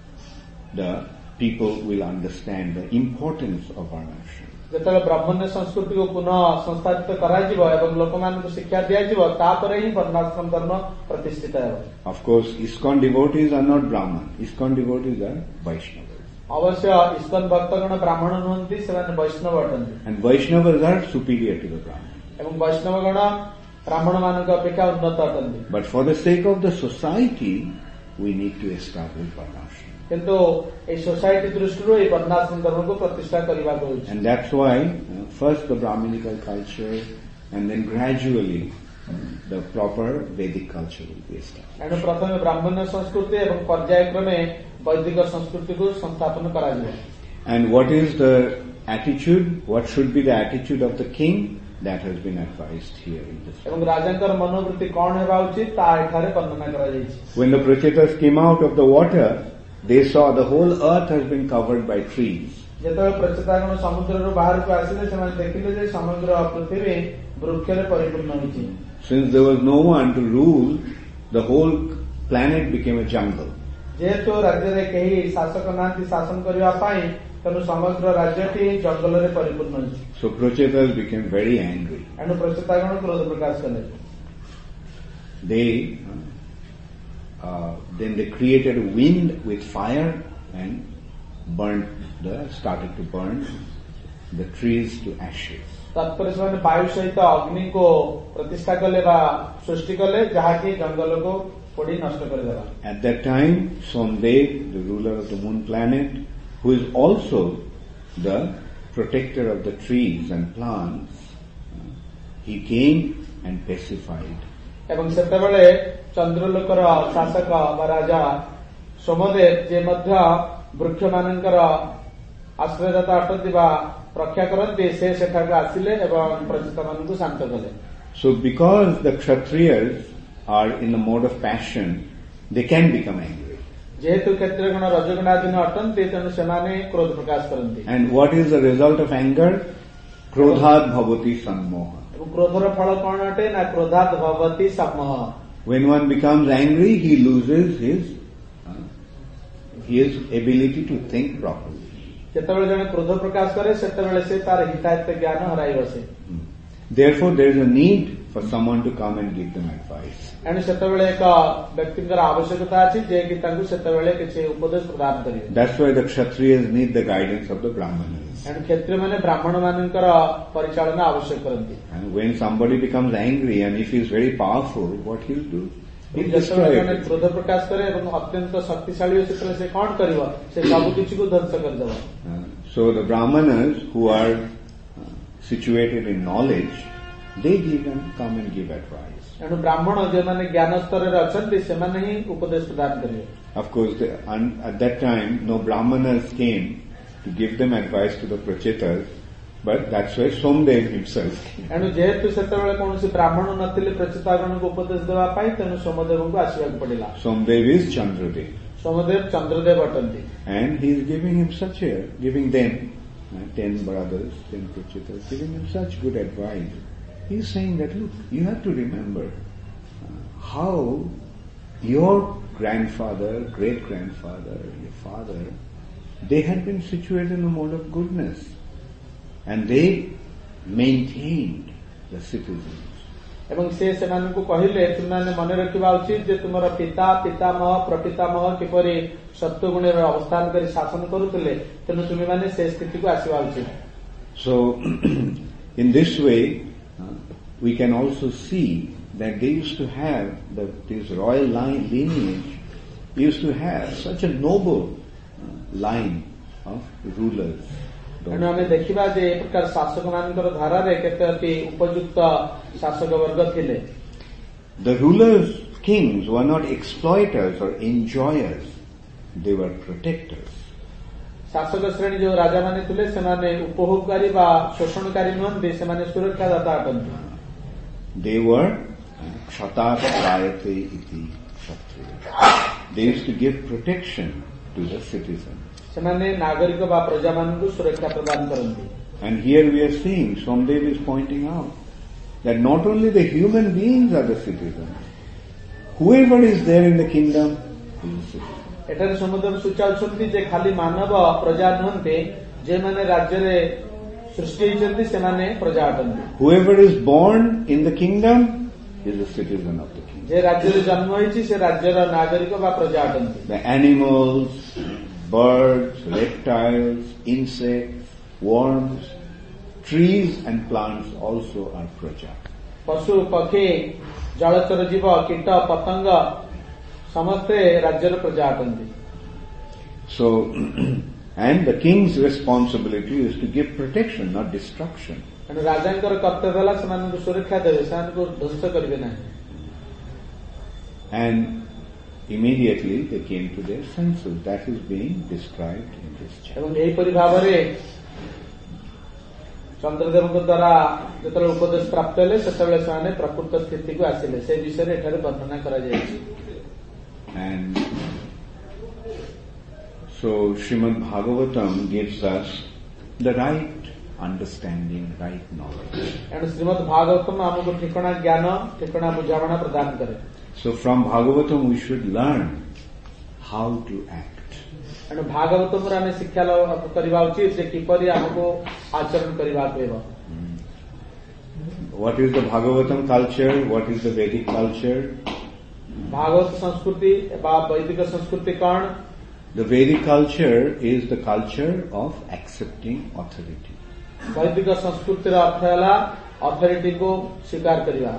the people will understand the importance of varnashram. ଯେତେବେଳେ ବ୍ରାହ୍ମଣ୍ୟ ସଂସ୍କୃତିକୁ ପୁନଃ ସଂସ୍ଥାପିତ କରାଯିବ ଏବଂ ଲୋକମାନଙ୍କୁ ଶିକ୍ଷା ଦିଆଯିବ ତାପରେ ହିଁ ବର୍ଣ୍ଣାଶ୍ରମ ଧର୍ମ ପ୍ରତିଷ୍ଠିତ ହେବ. Of course, ISKCON devotees are not Brahman. ISKCON devotees are Vaishnavas. ଅବଶ୍ୟ ଇସ୍କନ ଭକ୍ତଗଣ ବ୍ରାହ୍ମଣ ନୁହନ୍ତି, ସେମାନେ ବୈଷ୍ଣବ ଅଟନ୍ତି. And Vaishnavas are superior to the Brahman. ଏବଂ ବୈଷ୍ଣବଗଣ ବ୍ରାହ୍ମଣ ମାନଙ୍କ ଅପେକ୍ଷା ଉନ୍ନତ ଅଟନ୍ତି. But for the sake of the society, we need to establish varnashram. କିନ୍ତୁ ଏଇ ସୋସାଇଟି ଦୃଷ୍ଟିରୁ ଏଇ ବର୍ଣ୍ଣାଶ୍ରମ ଧର୍ମକୁ ପ୍ରତିଷ୍ଠା କରିବାକୁ ହେଉଛି. And that's why uh, first the Brahminical culture and then gradually uh, the proper Vedic culture will be established. ଏଣୁ ପ୍ରଥମେ ବ୍ରାହ୍ମଣ୍ୟ ସଂସ୍କୃତି ଏବଂ ପର୍ଯ୍ୟାୟକ୍ରମେ ବୈଦିକ ସଂସ୍କୃତିକୁ ସଂସ୍ଥାପନ କରାଯିବ. And what is the attitude? What should be the attitude of the king? That has been advised here in this. ଏବଂ ରାଜାଙ୍କର ମନୋବୃତ୍ତି କଣ ହେବା ଉଚିତ ତାହା ଏଠାରେ ବର୍ଣ୍ଣନା କରାଯାଇଛି. When the Prachetas came out of the water, they saw the whole earth has been covered by trees. ଯେତେବେଳେ ପ୍ରଚେତାଗଣ ସମୁଦ୍ରରୁ ବାହାରକୁ ଆସିଲେ ସେମାନେ ଦେଖିଲେ ଯେ ସମଗ୍ର ପୃଥିବୀ ବୃକ୍ଷରେ ପରିପୂର୍ଣ୍ଣ ହୋଇଛି. Since there was no one to rule, the whole planet became a jungle. ଯେହେତୁ ରାଜ୍ୟରେ କେହି ଶାସକ ନାହାନ୍ତି ଶାସନ କରିବା ପାଇଁ, ତେଣୁ ସମଗ୍ର ରାଜ୍ୟଟି ଜଙ୍ଗଲରେ ପରିପୂର୍ଣ୍ଣ ହୋଇଛି. So Prachetas became very angry. ଏଣୁ ପ୍ରଚେତାଗଣ କ୍ରୋଧ ପ୍ରକାଶ କଲେ. They uh, then they created a wind with fire and burned the started to burn the trees to ashes. ତତ୍ପରେ ସେମାନେ ବାୟୁ ସହିତ ଅଗ୍ନିକୁ ପ୍ରତିଷ୍ଠା କଲେ ବା ସୃଷ୍ଟି କଲେ ଯାହାକି ଜଙ୍ଗଲକୁ ପୋଡ଼ି ନଷ୍ଟ କରିଦେଲା. At that time, Somdev, the ruler of the moon planet, who is also the protector of the trees and plants, he came and pacified. ଏବଂ ସେତେବେଳେ ଚନ୍ଦ୍ରଲୋକର ଶାସକ ବା ରାଜା ସୋମଦେବ ଯେ ମଧ୍ୟ ବୃକ୍ଷମାନଙ୍କର ଆଶ୍ରୟଦାତା ଅଟନ୍ତି ବା ରକ୍ଷା କରନ୍ତି, ସେ ସେଠାକୁ ଆସିଲେ ଏବଂ ପ୍ରଚେତାମାନଙ୍କୁ ଶାନ୍ତ କଲେ. So because the Kshatriyas are in the mode of passion, they can become angry. ଯେହେତୁ କ୍ଷତ୍ରିୟଗଣ ରଜଗୁଣାଧୀନ ଅଟନ୍ତି, ତେଣୁ ସେମାନେ କ୍ରୋଧ ପ୍ରକାଶ କରନ୍ତି. And what is the result of anger? Krodhat bhavati sammoha. ଏବଂ କ୍ରୋଧର ଫଳ କଣ ଅଟେ ନା କ୍ରୋଧାତ୍ ଭବତି ସମ୍ମୋହ. When one becomes angry, he loses his uh, his ability to think properly. ଯେତେବେଳେ ଜଣେ କ୍ରୋଧ ପ୍ରକାଶ କରେ ସେତେବେଳେ ସେ ତାର ହିତାହିତ ଜ୍ଞାନ ହରାଇ ବସେ. Therefore, there is a need for someone to come and give them advice. ଏଣୁ ସେତେବେଳେ ଏକ ବ୍ୟକ୍ତିଙ୍କର ଆବଶ୍ୟକତା ଅଛି ଯେ କି ତାଙ୍କୁ ସେତେବେଳେ କିଛି ଉପଦେଶ ପ୍ରଦାନ କରିବେ. That's why the Kshatriyas need the guidance of the Brahmanas. ଏଣୁ କ୍ଷତ୍ରିୟମାନେ ବ୍ରାହ୍ମଣ ମାନଙ୍କର ପରିଚାଳନା ଆବଶ୍ୟକ କରନ୍ତି. And when somebody becomes angry and if he is very powerful, what he'll do? He'll destroy ଯେତେବେଳେ ଜଣେ it. କ୍ରୋଧ ପ୍ରକାଶ କରେ ଏବଂ ଅତ୍ୟନ୍ତ ଶକ୍ତିଶାଳୀ ହୁଏ ସେତେବେଳେ ସେ କଣ କରିବ? ସେ ସବୁ କିଛିକୁ ଧ୍ୱଂସ କରିଦେବ. Uh, so the Brahmanas who are uh, situated in knowledge, they give and come and give advice. ଏଣୁ ବ୍ରାହ୍ମଣ ଯେଉଁମାନେ ଜ୍ଞାନ ସ୍ତରରେ ଅଛନ୍ତି ସେମାନେ ହିଁ ଉପଦେଶ ପ୍ରଦାନ କରିବେ. Of course, the, and at that time, no Brahmanas came to give them advice to the Prachetas, but that's why Somdev himself came. ଏଣୁ ଯେହେତୁ ସେତେବେଳେ କୌଣସି ବ୍ରାହ୍ମଣ ନଥିଲେ ପ୍ରଚେତାଗଣଙ୍କୁ ଉପଦେଶ ଦେବା ପାଇଁ, ତେଣୁ ସୋମଦେବଙ୍କୁ ଆସିବାକୁ ପଡ଼ିଲା. Somdev is Chandradev. Somdev Chandradeb ଅଟନ୍ତି. And he is giving him such a, giving them, uh, ten brothers, ten Prachetas, giving them such good advice. He is saying that, look, you have to remember uh, how your grandfather, great-grandfather, your father, they had been situated in a mode of goodness. And they maintained the citizens. ଏବଂ ସେ ସେମାନଙ୍କୁ କହିଲେ ତୁମମାନେ ମନେ ରଖିବା ଉଚିତ ଯେ ତୁମର ପିତା ପିତାମହ ପ୍ରପିତାମହ କିପରି ସତ୍ୱଗୁଣରେ ଅବସ୍ଥାନ କରି ଶାସନ କରୁଥିଲେ, ତେଣୁ ତୁମେମାନେ ସେ ସ୍ଥିତିକୁ ଆସିବା ଉଚିତ. So, in this way, uh, we can also see that they used to have, the, this royal line, lineage, used to have such a noble uh, line of rulers. ତେଣୁ ଆମେ ଦେଖିବା ଯେ ଏ ପ୍ରକାର ଶାସକ ମାନଙ୍କର ଧାରାରେ କେତେ ଅତି ଉପଯୁକ୍ତ ଶାସକ ବର୍ଗ ଥିଲେ. The rulers, kings were not exploiters or enjoyers. They were protectors. ଶାସକ ଶ୍ରେଣୀ ଯୋଉ ରାଜାମାନେ ଥିଲେ ସେମାନେ ଉପଭୋଗକାରୀ ବା ଶୋଷଣକାରୀ ନୁହନ୍ତି, ସେମାନେ ସୁରକ୍ଷାଦାତା ଅଟନ୍ତି. They were kshatas prayate iti kshatriya. They used to give protection to the citizens. ସେମାନେ ନାଗରିକ ବା ପ୍ରଜାମାନଙ୍କୁ ସୁରକ୍ଷା ପ୍ରଦାନ କରନ୍ତି. And here we are seeing, Somdev is pointing out that not only the human beings are the citizens, whoever is there in the kingdom is a citizen. ଏଠାରେ ସମୁଦ୍ର ସୂଚାଉଛନ୍ତି ଯେ ଖାଲି ମାନବ ପ୍ରଜା ନୁହନ୍ତି, ଯେଉଁମାନେ ରାଜ୍ୟରେ ସୃଷ୍ଟି ହୋଇଛନ୍ତି ସେମାନେ ପ୍ରଜା ଅଟନ୍ତି. Whoever is born in the kingdom is a citizen of the kingdom. ଯେ ରାଜ୍ୟରେ ଜନ୍ମ ହୋଇଛି ସେ ରାଜ୍ୟର ନାଗରିକ ବା ପ୍ରଜା ଅଟନ୍ତି. The animals, birds, reptiles, insects, worms, trees and plants also are praja. ପଶୁ ପକ୍ଷୀ ଜଳଚର ଜୀବ କୀଟ ପତଙ୍ଗ ସମସ୍ତେ ରାଜ୍ୟର ପ୍ରଜା ଅଟନ୍ତି. So, and the king's responsibility is to give protection, not destruction. ତେଣୁ ରାଜାଙ୍କର କର୍ତ୍ତବ୍ୟ ହେଲା ସେମାନଙ୍କୁ ସୁରକ୍ଷା ଦେବେ, ସେମାନଙ୍କୁ ଧ୍ୱଂସ କରିବେ ନାହିଁ. And immediately they came to their senses. That is being described in this chapter. ଏବଂ ଏହିପରି ଭାବରେ ଚନ୍ଦ୍ରଦେବଙ୍କ ଦ୍ୱାରା ଯେତେବେଳେ ଉପଦେଶ ପ୍ରାପ୍ତ ହେଲେ ସେତେବେଳେ ସେମାନେ ପ୍ରକୃତ ସ୍ଥିତିକୁ ଆସିଲେ, ସେ ବିଷୟରେ ଏଠାରେ ବର୍ଣ୍ଣନା କରାଯାଇଛି. And so Srimad Bhagavatam gives us the right understanding, right knowledge. And Srimad Bhagavatam ଆମକୁ ଠିକଣା ଜ୍ଞାନ, ଠିକଣା ବୁଝାମଣା ପ୍ରଦାନ କରେ. So from Bhagavatam we should learn how to act. And ଭାଗବତମରୁ ଆମେ ଶିକ୍ଷା ଲାଭ କରିବା ଉଚିତ ଯେ କିପରି ଆମକୁ ଆଚରଣ କରିବାକୁ ହେବ. What is the Bhagavatam culture? What is the Vedic culture? Bhagavata ସଂସ୍କୃତି ବା ବୈଦିକ ସଂସ୍କୃତି କଣ? The Vedic culture is the culture of accepting authority. ବୈଦିକ ସଂସ୍କୃତିର ଅର୍ଥ ହେଲା ଅଥରିଟିକୁ ସ୍ୱୀକାର କରିବା.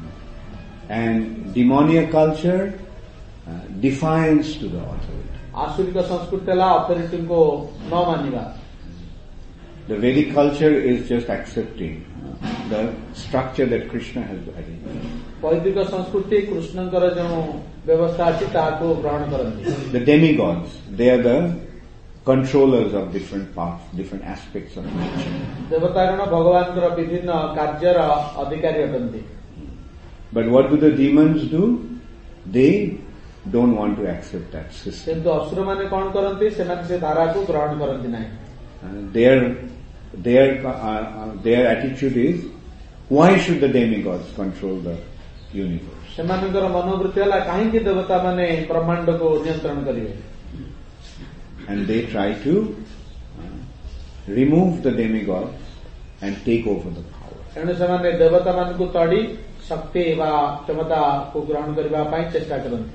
And demoniac culture uh, defiance to the authority. ଆସୁରିକ ସଂସ୍କୃତି ହେଲା ଅଥରିଟିକୁ ନ ମାନିବା. The Vedic culture is just accepting the structure that Krishna has arranged. ବୈଦିକ ସଂସ୍କୃତି କୃଷ୍ଣଙ୍କର ଯେଉଁ ବ୍ୟବସ୍ଥା ଅଛି ତାହାକୁ ଗ୍ରହଣ କରନ୍ତି. The demigods, they are the controllers of different parts, different aspects of nature. ଦେବତାଗଣ ଭଗବାନଙ୍କର ବିଭିନ୍ନ କାର୍ଯ୍ୟର ଅଧିକାରୀ ଅଟନ୍ତି. But what do the demons do? They don't want to accept that system. କିନ୍ତୁ ଅସୁରମାନେ କଣ କରନ୍ତି? ସେମାନେ ସେ ଧାରାକୁ ଗ୍ରହଣ କରନ୍ତି ନାହିଁ. Uh, their their uh, uh, their attitude is, why should the demigods control the universe? ସେମାନଙ୍କର ମନୋବୃତ୍ତି ହେଲା କାହିଁକି ଦେବତା ମାନେ ବ୍ରହ୍ମାଣ୍ଡକୁ ନିୟନ୍ତ୍ରଣ କରିବେ? And they try to uh, remove the demigods and take over the power. ତେଣୁ ସେମାନେ ଦେବତା ମାନଙ୍କୁ ତଡ଼ି ଶକ୍ତି ବା କ୍ଷମତାକୁ ଗ୍ରହଣ କରିବା ପାଇଁ ଚେଷ୍ଟା କରନ୍ତି.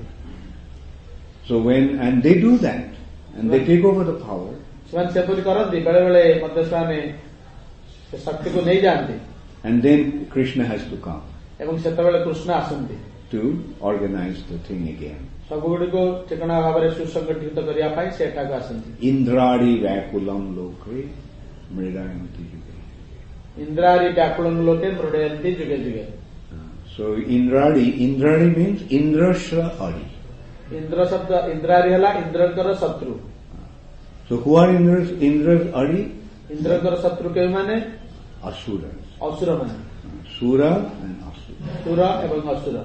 So when and they do that and they take over the power. ସେମାନେ ସେପରି କରନ୍ତି, ବେଳେ ବେଳେ ମଧ୍ୟ ସେମାନେ ସେ ଶକ୍ତିକୁ ନେଇଯାଆନ୍ତି. And then Krishna has to come ଏବଂ ସେତେବେଳେ କୃଷ୍ଣ ଆସନ୍ତି to organize the thing again. ସବୁଗୁଡ଼ିକୁ ଠିକଣା ଭାବରେ ସୁସଂଗଠିତ କରିବା ପାଇଁ ସେ ଏଠାକୁ ଆସନ୍ତି. Indradi Vakulam Lokre Mridayanti Yuge. ଇନ୍ଦ୍ରାରି ବ୍ୟାକୁଳଂ ଲୋକେ ମୃଡ଼ୟନ୍ତି ଯୁଗେ ଯୁଗେ. So Indradi, Indradi means Indrashra Ari. Indra ଶବ୍ଦ ଇନ୍ଦ୍ରାରି ହେଲା ଇନ୍ଦ୍ରଙ୍କର ଶତ୍ରୁ. So who are Indra's, Indra's Ari? ଇନ୍ଦ୍ରଙ୍କର ଶତ୍ରୁ କେଉଁମାନେ? Asuras. ଅସୁରମାନେ. Sura and Asura. ସୁର ଏବଂ ଅସୁର.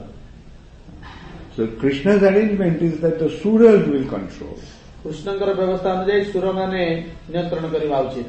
So Krishna's arrangement is that the Suras will control. କୃଷ୍ଣଙ୍କର ବ୍ୟବସ୍ଥା ଅନୁଯାୟୀ ସୁରମାନେ ନିୟନ୍ତ୍ରଣ କରିବା ଉଚିତ.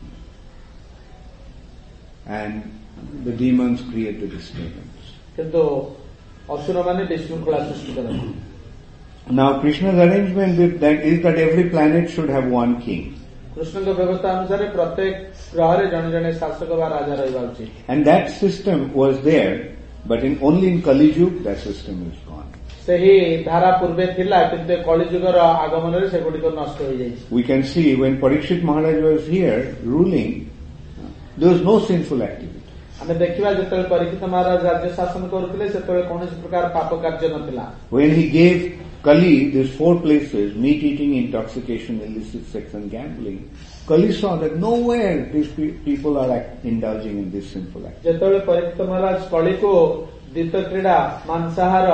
And the demons create the disturbance. କିନ୍ତୁ ଅସୁରମାନେ ବିଶୃଙ୍ଖଳା ସୃଷ୍ଟି କରନ୍ତି. Now Krishna's arrangement is that, is that every planet should have one king. କୃଷ୍ଣଙ୍କ ବ୍ୟବସ୍ଥା ଅନୁସାରେ ପ୍ରତ୍ୟେକ ଗ୍ରହରେ ଜଣେ ଜଣେ ଶାସକ ବା ରାଜା ରହିବା ଉଚିତ. And that system was there, but in only in Kali Yuga that system is gone. ସେହି ଧାରା ପୂର୍ବେ ଥିଲା, କିନ୍ତୁ କଳିଯୁଗର ଆଗମନରେ ସେଗୁଡ଼ିକ ନଷ୍ଟ ହୋଇଯାଇଛି. We can see when Parikshit Maharaj was here ruling, there was no sinful activity. ଆମେ ଦେଖିବା ଯେତେବେଳେ ପରୀକ୍ଷିତ ମହାରାଜ ରାଜ୍ୟ ଶାସନ କରୁଥିଲେ ସେତେବେଳେ କୌଣସି ପ୍ରକାର ପାପ କାର୍ଯ୍ୟ ନଥିଲା. When he gave Kali, these four places, meat eating, intoxication, illicit sex and gambling, Kali saw that nowhere these pe- people are act- indulging in this sinful act. ଯେତେବେଳେ ପରୀକ୍ଷିତ ମହାରାଜ କଳିକୁ ଦ୍ୱିତ କ୍ରୀଡ଼ା ମାଂସାହାର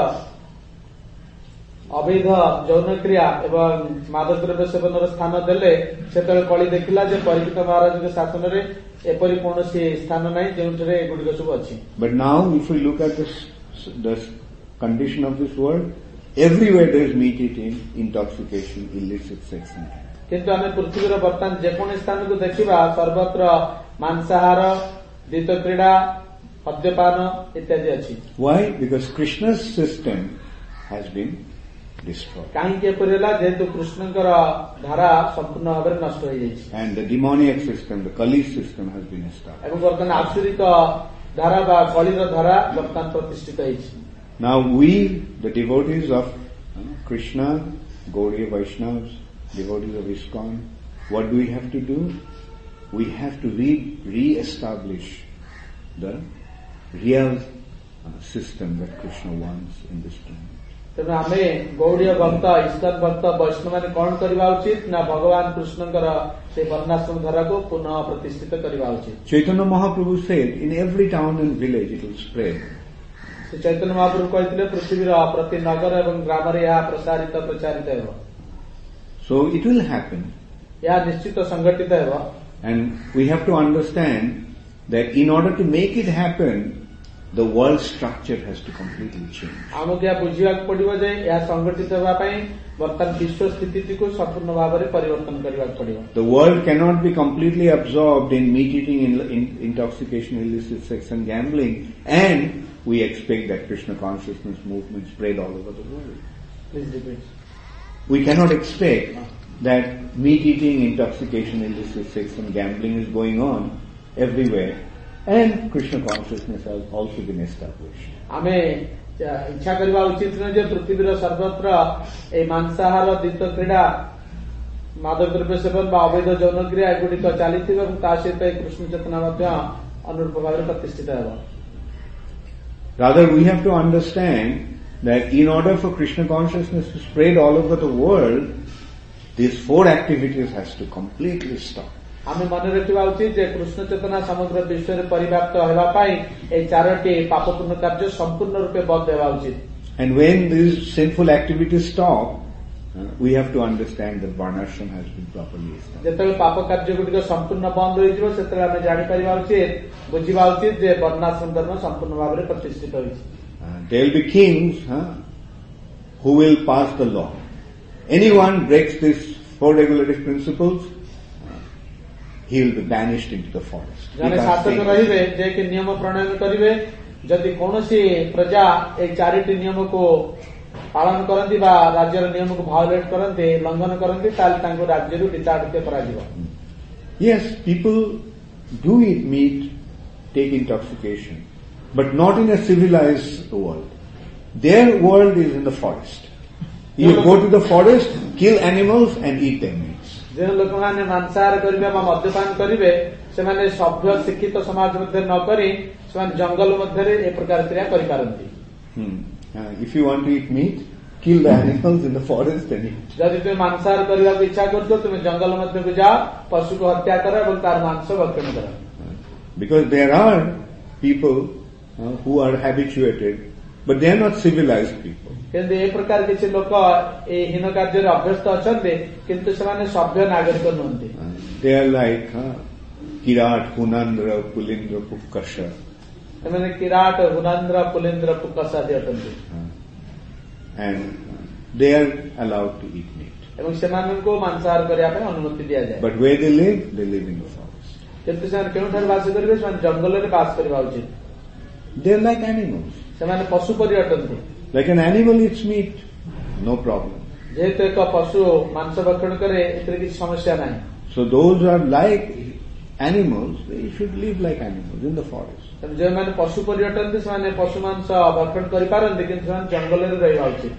ଅବୈଧ ଯୌନକ୍ରିୟା ଏବଂ ମାଦକ ଦ୍ରବ୍ୟ ସେବନର ସ୍ଥାନ ଦେଲେ ସେତେବେଳେ କଳି ଦେଖିଲା ଯେ ପରୀକ୍ଷିତ ମହାରାଜଙ୍କ ଶାସନରେ ଏପରି କୌଣସି ସ୍ଥାନ ନାହିଁ ଯେଉଁଠାରେ ଏଗୁଡିକ ସବୁ ଅଛି. But now if we look at the, the condition of this world, everywhere there is meat eating, intoxication, illicit sex and gambling. କିନ୍ତୁ ଆମେ ପୃଥିବୀର ବର୍ତ୍ତମାନ ଯେକୌଣସି ସ୍ଥାନକୁ ଦେଖିବା ସର୍ବତ୍ର ମାଂସାହାର ଦ୍ୱିତ କ୍ରୀଡ଼ା ମଦ୍ୟପାନ ଇତ୍ୟାଦି ଅଛି. Why? Because Krishna's system has been destroyed. କାହିଁକି ଏପରି ହେଲା ଯେହେତୁ କୃଷ୍ଣଙ୍କର ଧାରା ସମ୍ପୂର୍ଣ୍ଣ ଭାବରେ ନଷ୍ଟ ହୋଇଯାଇଛି. And the demoniac system, the Kali system has been established. ଏବଂ ବର୍ତ୍ତମାନ ଆସୁରିକ ଧାରା ବା କଳିର ଧାରା ବର୍ତ୍ତମାନ ପ୍ରତିଷ୍ଠିତ ହୋଇଛି. Now we, the devotees of uh, Krishna, Gaudiya Vaishnavas, devotees of ISKCON, what do we have to do? We have to re- re-establish the real uh, system that Krishna wants in this planet. ତେଣୁ ଆମେ ଗୌଡୀୟ ଭକ୍ତ ISKCON ଭକ୍ତ ବୈଷ୍ଣବମାନେ କଣ କରିବା ଉଚିତ ନା ଭଗବାନ କୃଷ୍ଣଙ୍କର ସେ ବର୍ଣ୍ଣାଶ୍ରମ ଧାରାକୁ ପୁନଃ ପ୍ରତିଷ୍ଠିତ କରିବା ଉଚିତ. Chaitanya Mahaprabhu said, in every town and village it will spread. ସେ ଚୈତନ୍ୟ ମହାପ୍ରଭୁ କହିଥିଲେ ପୃଥିବୀର ପ୍ରତି ନଗର ଏବଂ ଗ୍ରାମରେ ଏହା ପ୍ରସାରିତ ପ୍ରଚାରିତ ହେବ. So it will happen. ଏହା ନିଶ୍ଚିତ ସଂଗଠିତ ହେବ. And we have to understand that in order to make it happen, the world structure has to completely change. ଆମକୁ ଏହା ବୁଝିବାକୁ ପଡିବ ଯେ ଏହା ସଂଗଠିତ ହେବା ପାଇଁ ବର୍ତ୍ତମାନ ବିଶ୍ୱ ସ୍ଥିତିଟିକୁ ସମ୍ପୂର୍ଣ୍ଣ ଭାବରେ ପରିବର୍ତ୍ତନ କରିବାକୁ ପଡିବ. The world cannot be completely absorbed in meat eating, in, in intoxication, illicit sex and gambling, and we expect that Krishna consciousness movement spread all over the world. Please repeat. We cannot expect that meat eating, intoxication, illicit sex and gambling is going on everywhere, and Krishna consciousness has also been established. ଆମେ ଇଚ୍ଛା କରିବା ଉଚିତ ନୁହେଁ ଯେ ପୃଥିବୀର ସର୍ବତ୍ର ଏହି ମାଂସାହାର ଦ୍ୱିତ କ୍ରୀଡ଼ା ମାଦକ ଦ୍ରବ୍ୟ ସେବନ ବା ଅବୈଧ ଯୌନକ୍ରିୟା ଏଗୁଡିକ ଚାଲିଥିବ ଏବଂ ତା ସହିତ ଏହି କୃଷ୍ଣ ଚେତନା ମଧ୍ୟ ଅନୁରୂପ ଭାବରେ ପ୍ରତିଷ୍ଠିତ ହେବ. Rather, we have to understand that in order for Krishna consciousness to spread all over the world, these four activities has to completely stop. ଆମେ ମନେ ରଖିବା ଉଚିତ ଯେ କୃଷ୍ଣ ଚେତନା ସମଗ୍ର ବିଶ୍ୱରେ ପରିବ୍ୟାପ୍ତ ହେବା ପାଇଁ ଏହି ଚାରୋଟି ପାପପୂର୍ଣ୍ଣ କାର୍ଯ୍ୟ ସମ୍ପୂର୍ଣ୍ଣ ରୂପେ ବନ୍ଦ ହେବା ଉଚିତ. And when these sinful activities stop, uh, we have to understand that Varnashram has been properly established. ଯେତେବେଳେ ପାପ କାର୍ଯ୍ୟ ଗୁଡିକ ସମ୍ପୂର୍ଣ୍ଣ ବନ୍ଦ ହୋଇଯିବ ସେତେବେଳେ ଆମେ ଜାଣିପାରିବା ଉଚିତ ବୁଝିବା ଉଚିତ ଯେ ବର୍ଣ୍ଣାଶ୍ରମ ଧର୍ମ ସମ୍ପୂର୍ଣ୍ଣ ଭାବରେ ପ୍ରତିଷ୍ଠିତ ହୋଇଛି. There will be kings huh, who will pass the law. Anyone breaks these four regulative principles, uh, he will be banished into the forest. ଜଣେ ଶାସକ ରହିବେ ଯିଏକି ନିୟମ ପ୍ରଣୟନ କରିବେ. ଯଦି କୌଣସି ପ୍ରଜା ଏହି ଚାରିଟି ନିୟମକୁ ପାଳନ କରନ୍ତି ବା ରାଜ୍ୟର ନିୟମକୁ ଭାଓଲେଟ୍ କରନ୍ତି, ଲଙ୍ଘନ କରନ୍ତି, ତାହେଲେ ତାଙ୍କୁ ରାଜ୍ୟରୁ ବିତାଡ଼ିତ କରାଯିବ. Yes, people do eat meat, take intoxication, but not in a civilized world. Their world is in the forest. You go to the forest, kill animals and eat their meats. ଯେଉଁ ଲୋକମାନେ ମାଂସାହାର କରିବେ ବା ମଦ୍ୟପାନ କରିବେ ସେମାନେ ସଭ୍ୟ ଶିକ୍ଷିତ ସମାଜ ମଧ୍ୟରେ ନ କରି ସେମାନେ ଜଙ୍ଗଲ ମଧ୍ୟରେ ଏ ପ୍ରକାର କ୍ରିୟା କରିପାରନ୍ତି. Hmm. Uh, if you want to eat meat, kill the animals in the forest and eat. ଯଦି ତୁମେ ମାଂସାହାର କରିବାକୁ ଇଚ୍ଛା କରୁଛ ତୁମେ ଜଙ୍ଗଲ ମଧ୍ୟକୁ ଯାଅ, ପଶୁକୁ ହତ୍ୟା କର ଏବଂ ତାର ମାଂସ ଭକ୍ଷଣ କର. Because there are people uh, who are habituated, but they are not civilized people. କିନ୍ତୁ ଏ ପ୍ରକାର କିଛି ଲୋକ ଏହି ହୀନ କାର୍ଯ୍ୟରେ ଅଭ୍ୟସ୍ତ ଅଛନ୍ତି କିନ୍ତୁ ସେମାନେ ସଭ୍ୟ ନାଗରିକ ନୁହନ୍ତି. Uh, they are like uh, Kirat, Hunandra, Pulindra, Pukkasha. ସେମାନେ କିରାଟ, ହୁନାନ୍ଦ୍ର, ପୁଲିନ୍ଦ୍ର, ପୁକସାଦି ଅଟନ୍ତି. Uh, and uh, they are allowed to eat meat. ଏବଂ ସେମାନଙ୍କୁ ମାଂସାହାର କରିବା ପାଇଁ ଅନୁମତି ଦିଆଯାଏ. But where they live, they live in the forest. କିନ୍ତୁ ସେମାନେ କେଉଁଠାରେ ବାସ କରିବେ? ସେମାନେ ଜଙ୍ଗଲରେ ବାସ କରିବା ଉଚିତ. They are like animals. ସେମାନେ ପଶୁ ପରି ଅଟନ୍ତି. Like an animal eats meat, no problem. ଯେହେତୁ ଏକ ପଶୁ ମାଂସ ଭକ୍ଷଣ କରେ ଏଥିରେ କିଛି ସମସ୍ୟା ନାହିଁ. So those are like animals, they should live like animals in the forest. ଯେଉଁମାନେ ପଶୁ ପରି ଅଟନ୍ତି ସେମାନେ ପଶୁ ମାଂସ ଭକ୍ଷଣ କରିପାରନ୍ତି କିନ୍ତୁ ସେମାନେ ଜଙ୍ଗଲରେ ରହିବା ଉଚିତ.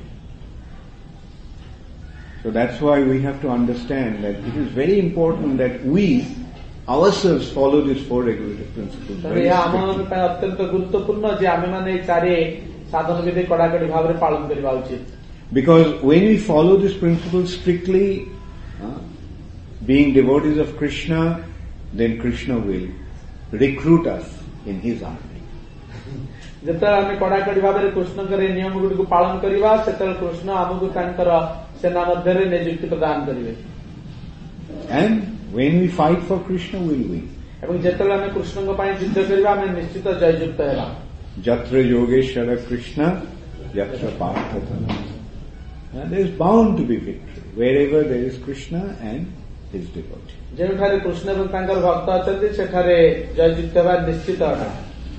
So that's why we have to understand that it is very important that we ourselves follow these four regulative principles. ଏହା ଆମମାନଙ୍କ ପାଇଁ ଅତ୍ୟନ୍ତ ଗୁରୁତ୍ୱପୂର୍ଣ୍ଣ ଯେ ଆମେମାନେ ଏହି ଚାରି ସାଧନ ବିଧି କଡାକଡି ଭାବରେ ପାଳନ କରିବା ଉଚିତ. Because when we follow this principle strictly, uh, being devotees of Krishna, then Krishna will recruit us in his army. ଯେତେବେଳେ ଆମେ କଡାକଡି ଭାବରେ କୃଷ୍ଣଙ୍କର ଏ ନିୟମ ଗୁଡ଼ିକୁ ପାଳନ କରିବା ସେତେବେଳେ କୃଷ୍ଣ ଆମକୁ ତାଙ୍କର ସେନା ମଧ୍ୟରେ ନିଯୁକ୍ତି ପ୍ରଦାନ କରିବେ. And when we fight for Krishna, we will win. ଏବଂ ଯେତେବେଳେ ଆମେ କୃଷ୍ଣଙ୍କ ପାଇଁ ଯୁଦ୍ଧ କରିବା ଆମେ ନିଶ୍ଚିତ ଜୟଯୁକ୍ତ ହେବା. Jatra Yogeshwara Krishna, Yatra Partha Dhanam. There is bound to be victory wherever there is Krishna and his devotee. ଯେଉଁଠାରେ କୃଷ୍ଣ ଏବଂ ତାଙ୍କର ଭକ୍ତ ଅଛନ୍ତି ସେଠାରେ ଜୟଯୁକ୍ତ ହେବା ନିଶ୍ଚିତ ଅଟେ.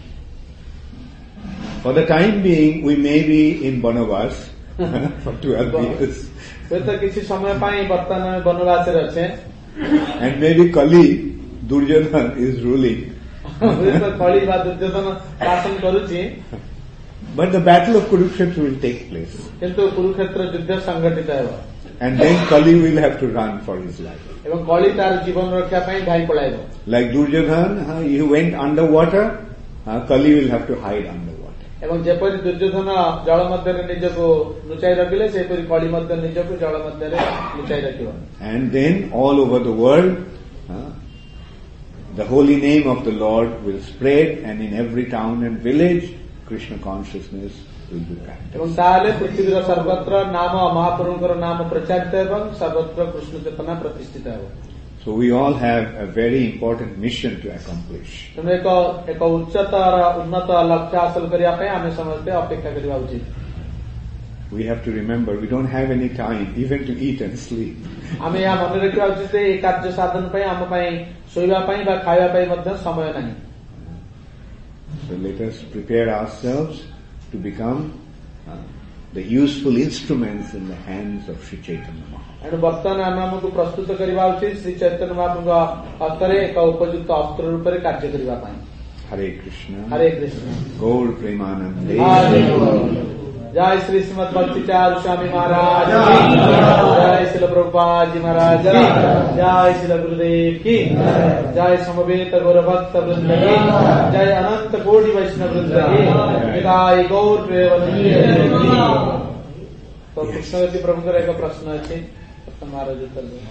For the time being, we may be in Banavas for twelve years. ହୁଏତ କିଛି ସମୟ ପାଇଁ ବର୍ତ୍ତମାନ ଆମେ ବନବାସରେ ଅଛେ. And maybe Kali, Duryodhana is ruling. ହୁଏତ କଳି ବା ଦୁର୍ଯ୍ୟୋଧନ ଶାସନ କରୁଛି. But the battle of Kurukshetra will take place. କିନ୍ତୁ କୁରୁକ୍ଷେତ୍ର ଯୁଦ୍ଧ ସଂଗଠିତ ହେବ. And then Kali will have to run for his life. ଏବଂ କଳି ତାର ଜୀବନ ରକ୍ଷା ପାଇଁ ଧାଇଁ ପଳାଇବ. Like Duryodhana, uh, he went underwater, uh, Kali will have to hide underwater. ଏବଂ ଯେପରି ଦୁର୍ଯ୍ୟୋଧନ ଜଳ ମଧ୍ୟରେ ନିଜକୁ ଲୁଚାଇ ରଖିଲେ ସେପରି କଳି ମଧ୍ୟ ନିଜକୁ ଜଳ ମଧ୍ୟରେ ଲୁଚାଇ ରଖିବ. And then all over the world, uh, the holy name of the Lord will spread, and in every town and village, Krishna consciousness will be practiced. ଏବଂ ତାହେଲେ ପୃଥିବୀର ସର୍ବତ୍ର ନାମ ମହାପ୍ରଭୁଙ୍କର ନାମ ପ୍ରଚାରିତ ଏବଂ ସର୍ବତ୍ର କୃଷ୍ଣ ଚେତନା ପ୍ରତିଷ୍ଠିତ ହେବ. So we all have a very important mission to accomplish. ତେଣୁ ଏକ ଏକ ଉଚ୍ଚତର ଉନ୍ନତ ଲକ୍ଷ୍ୟ ହାସଲ କରିବା ପାଇଁ ଆମେ ସମସ୍ତେ ଅପେକ୍ଷା କରିବା ଉଚିତ. We have to remember we don't have any time even to eat and sleep. ଆମେ ଏହା ମନେ ରଖିବା ଉଚିତ ଏ କାର୍ଯ୍ୟ ସାଧନ ପାଇଁ ଆମ ପାଇଁ ଶୋଇବା ପାଇଁ ବା ଖାଇବା ପାଇଁ ମଧ୍ୟ ସମୟ ନାହିଁ. So let us prepare ourselves to become uh, the useful instruments in the hands of Sri Chaitanya Mahaprabhu. ଏଣୁ ବର୍ତ୍ତମାନ ଆମେ ଆମକୁ ପ୍ରସ୍ତୁତ କରିବା ଉଚିତ ଶ୍ରୀ ଚୈତନ୍ୟ ମହାପ୍ରଭୁଙ୍କ ହସ୍ତରେ ଏକ ଉପଯୁକ୍ତ ଅସ୍ତ୍ର ରୂପରେ କାର୍ଯ୍ୟ କରିବା ପାଇଁ. Hare Krishna. Hare Krishna. Gaur Premanande. जय श्री श्रीमद भक्तिचार स्वामी महाराज जय श्रील प्रभुपाद जी महाराज जय श्रील गुरुदेव की जय समवेत गौर भक्त वृंद की जय अनंत कोटि वैष्णव वृंद की विदाय गौर प्रेमानंदे. तो कृष्णवती प्रभुଙ୍କର ଏକ ପ୍ରଶ୍ନ ଅଛି महाराज उत्तर दें.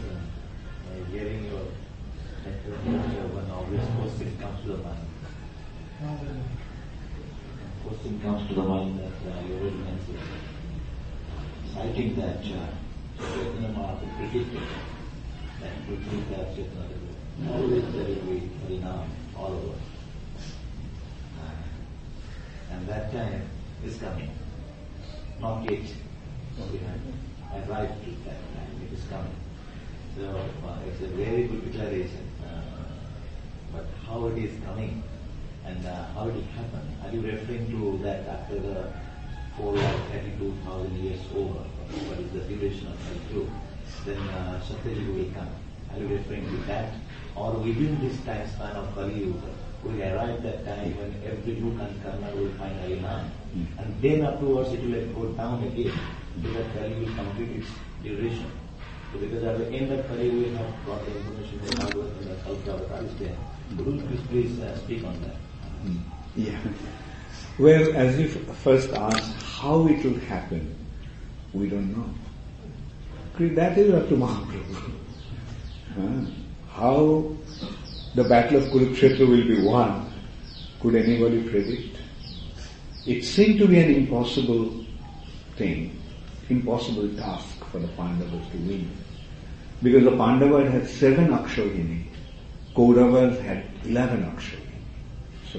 Question comes to the mind that uh, you already mentioned, citing that uh, Chaitanya Mahaprabhu predicted that Prithvi Chaitanya always there will be Harinam all over. Uh, and that time is coming. Not yet. We have arrived to that time. It is coming. So uh, it's a very good declaration. Uh, but how it is coming? And uh, how it will happen? Are you referring to that after the four lakh thirty-two thousand years over, what is the duration of Kali, then uh, Satyayuga will come? Are you referring to that? Or within this time span of Kali Yuga, will arrive that time when every Yuga and Karna will finally land? Mm. And then afterwards it will go down again, so that Kali will complete its duration. So because at the end of Kali we have got the information that Bhagavad and the Kalpa is there. Could you please uh, speak on that? Yeah. Well, as you first asked, how it will happen, we don't know. That is up to Mahaprabhu. Uh, how the battle of Kurukshetra will be won, could anybody predict? It seemed to be an impossible thing, impossible task for the Pandavas to win. Because the Pandavas had seven Akshayini, Kauravas had eleven Akshayini. So,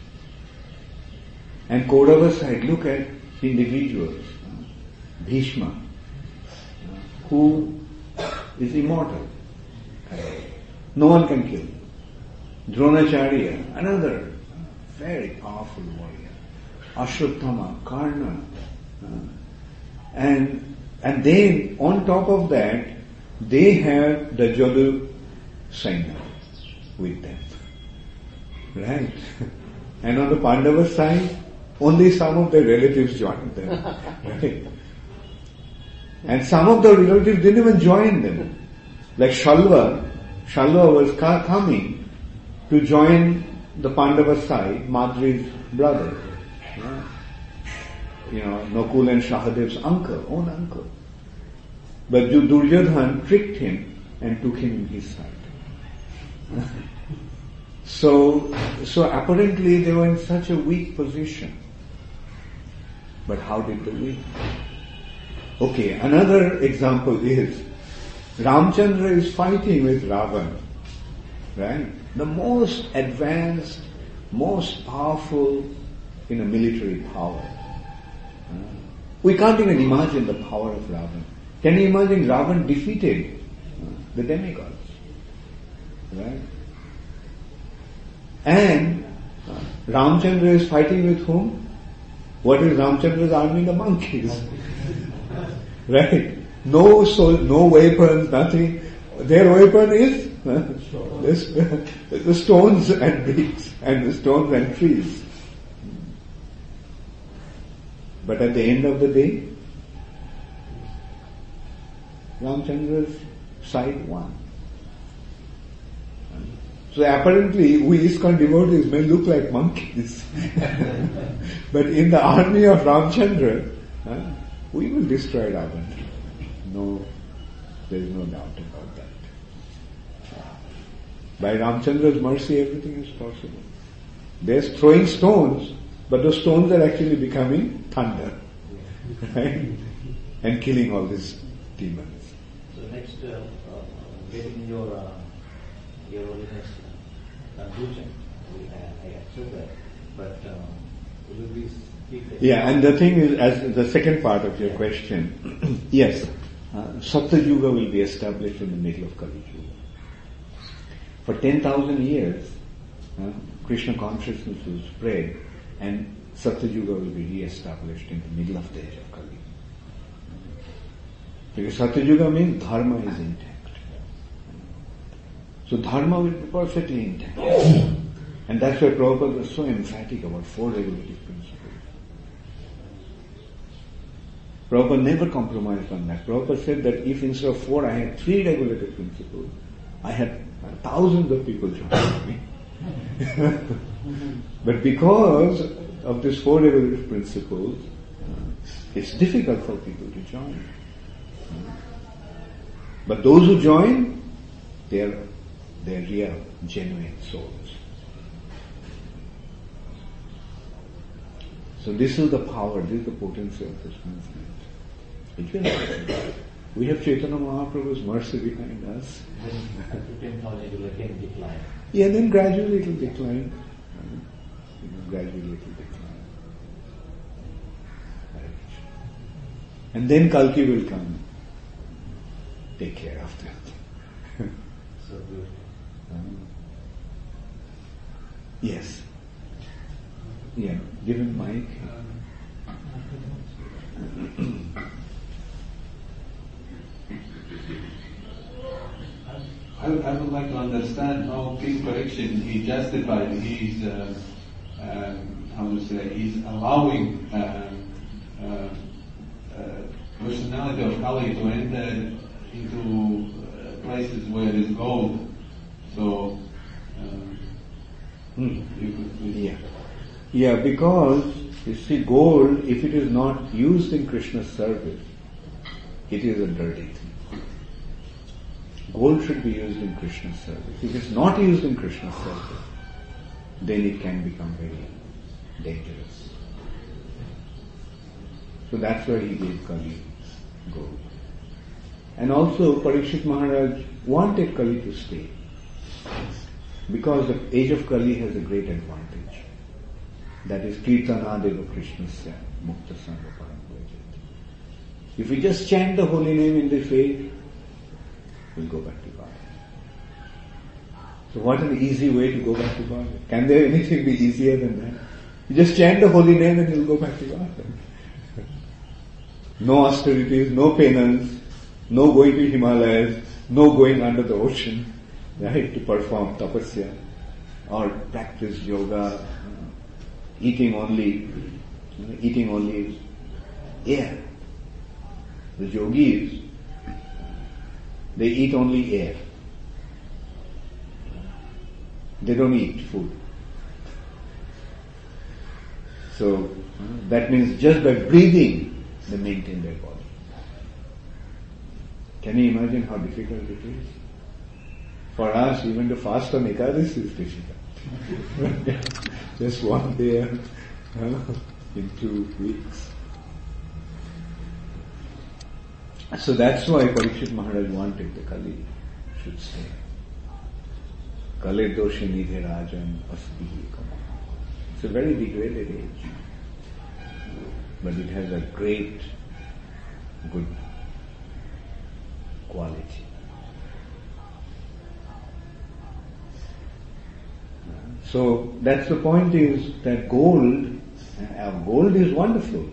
and Kauravas side, look at individuals. Uh, Bhishma, uh, who is immortal. Uh, no one can kill him. Dronacharya, another uh, very powerful warrior. Ashwatthama, Karna. Uh, and and then on top of that, they have the Jadu Saina with them. Right. And on the Pandava side, only some of their relatives joined them. Right. And some of the relatives didn't even join them. Like Shalva, Shalva was coming to join the Pandava side, Madri's brother. Right. you know, Nakul and Sahadev's uncle, own uncle. But Duryodhana tricked him and took him in his side. so, so apparently they were in such a weak position. But how did they win? Okay, another example is Ramchandra is fighting with Ravana, right? The most advanced, most powerful in a military power. Uh, we can't even imagine the power of Ravana. Can you imagine Ravana defeated uh, the demigods? Right? And uh, Ramchandra is fighting with whom? What is Ramchandra's army? The monkeys. Right? No soul, no weapons, nothing. Their weapon is uh, this, uh, the stones and bricks and the stones and trees. But at the end of the day, Ramchandra's side won. So apparently we ISKCON devotees may look like monkeys. But in the army of Ramchandra, uh, we will destroy Ravana. No, there is no doubt about that. By Ramchandra's mercy, everything is possible. They're throwing stones, but those stones are actually becoming thunder, right? And killing all these demons. So next, uh, uh, getting your uh, your holiness uh, conclusion, we, uh, I accept that, but um, will we speak? Yeah, and the thing is, as the second part of your yeah. question, yes, uh, Satya Yuga will be established in the middle of Kali Yuga. For ten thousand years, uh, Krishna consciousness will spread, and Satya Yuga will be re-established in the middle of the age of Kali. Because Satya Yuga means dharma is intact. So dharma will be perfectly intact. And that's why Prabhupada was so emphatic about four regulative principles. Prabhupada never compromised on that. Prabhupada said that if instead of four I had three regulative principles, I had thousands of people joining me. But because of these four regulative principles, it's difficult for people to join. But those who join, they are they are real, genuine souls. So this is the power, this is the potency of this movement. It will happen. We have Chaitanya Mahaprabhu's mercy behind us. Then ten thousand will again decline. Yeah, then gradually it will decline. You know, gradually it will decline. Right. And then Kalki will come. Take care of that. So good. Um, yes. Yeah, give him mic. I, I would like to understand how King Parikshit, he justified his, uh, um, how to say, he's allowing um, uh, uh, personality of Kali to enter into uh, places where there is gold. So, um, Hmm. you could please. Yeah. Yeah, because, you see, gold, if it is not used in Krishna's service, it is a dirty thing. Gold should be used in Krishna's service. If it's not used in Krishna's service, then it can become very dangerous. So that's why he gave Kali gold. And also Parikshit Maharaj wanted Kali to stay, because the age of Kali has a great advantage. That is Kirtanadeva Krishnasya Mukta Sangha Paramvajit. If we just chant the holy name in this way, we'll go back to God. So what an easy way to go back to God. Can there anything be easier than that? You just chant the holy name and you'll go back to God. No austerities, no penance, no going to Himalayas, no going under the ocean, right, to perform tapasya or practice yoga, eating only, eating only air. The yogis, they eat only air. They don't eat food. So uh, that means just by breathing, they maintain their body. Can you imagine how difficult it is? For us, even to fast on Ekadasi is difficult. Just one day uh, in two weeks. So that's why Parikshit Maharaj wanted the Kali should stay. Kale doshi nidhe rajan asbihi kama. It's a very degraded age. But it has a great, good quality. So that's the point, is that gold, uh, gold is wonderful.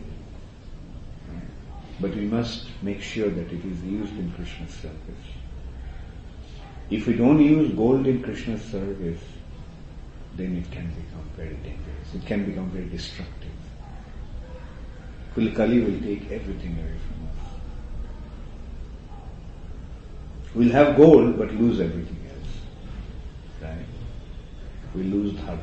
But we must make sure that it is used in Krishna's service. If we don't use gold in Krishna's service, then it can become very dangerous. It can become very destructive. Kali will take everything away from us. We'll have gold but lose everything else. Right? We lose dharma.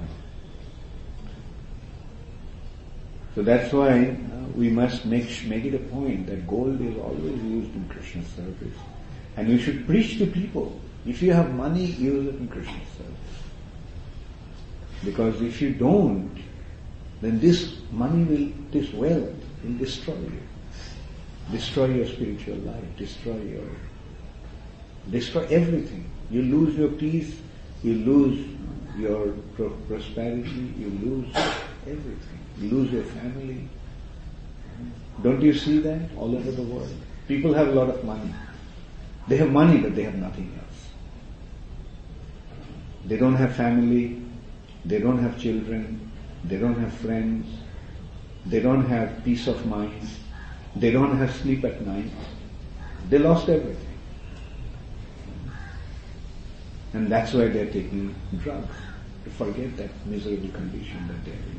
So that's why uh, we must make make it a point that gold is always used in Krishna's service. And you should preach to people. If you have money, use it in Krishna's service. Because if you don't, then this money will, this wealth will destroy you. Destroy your spiritual life, destroy your, destroy everything. You lose your peace, you lose your pro- prosperity, you lose everything. You lose your family. Don't you see that all over the world? People have a lot of money. They have money, but they have nothing else. They don't have family, they don't have children, they don't have friends, they don't have peace of mind, they don't have sleep at night. They lost everything. And that's why they're taking drugs, to forget that miserable condition that they're in.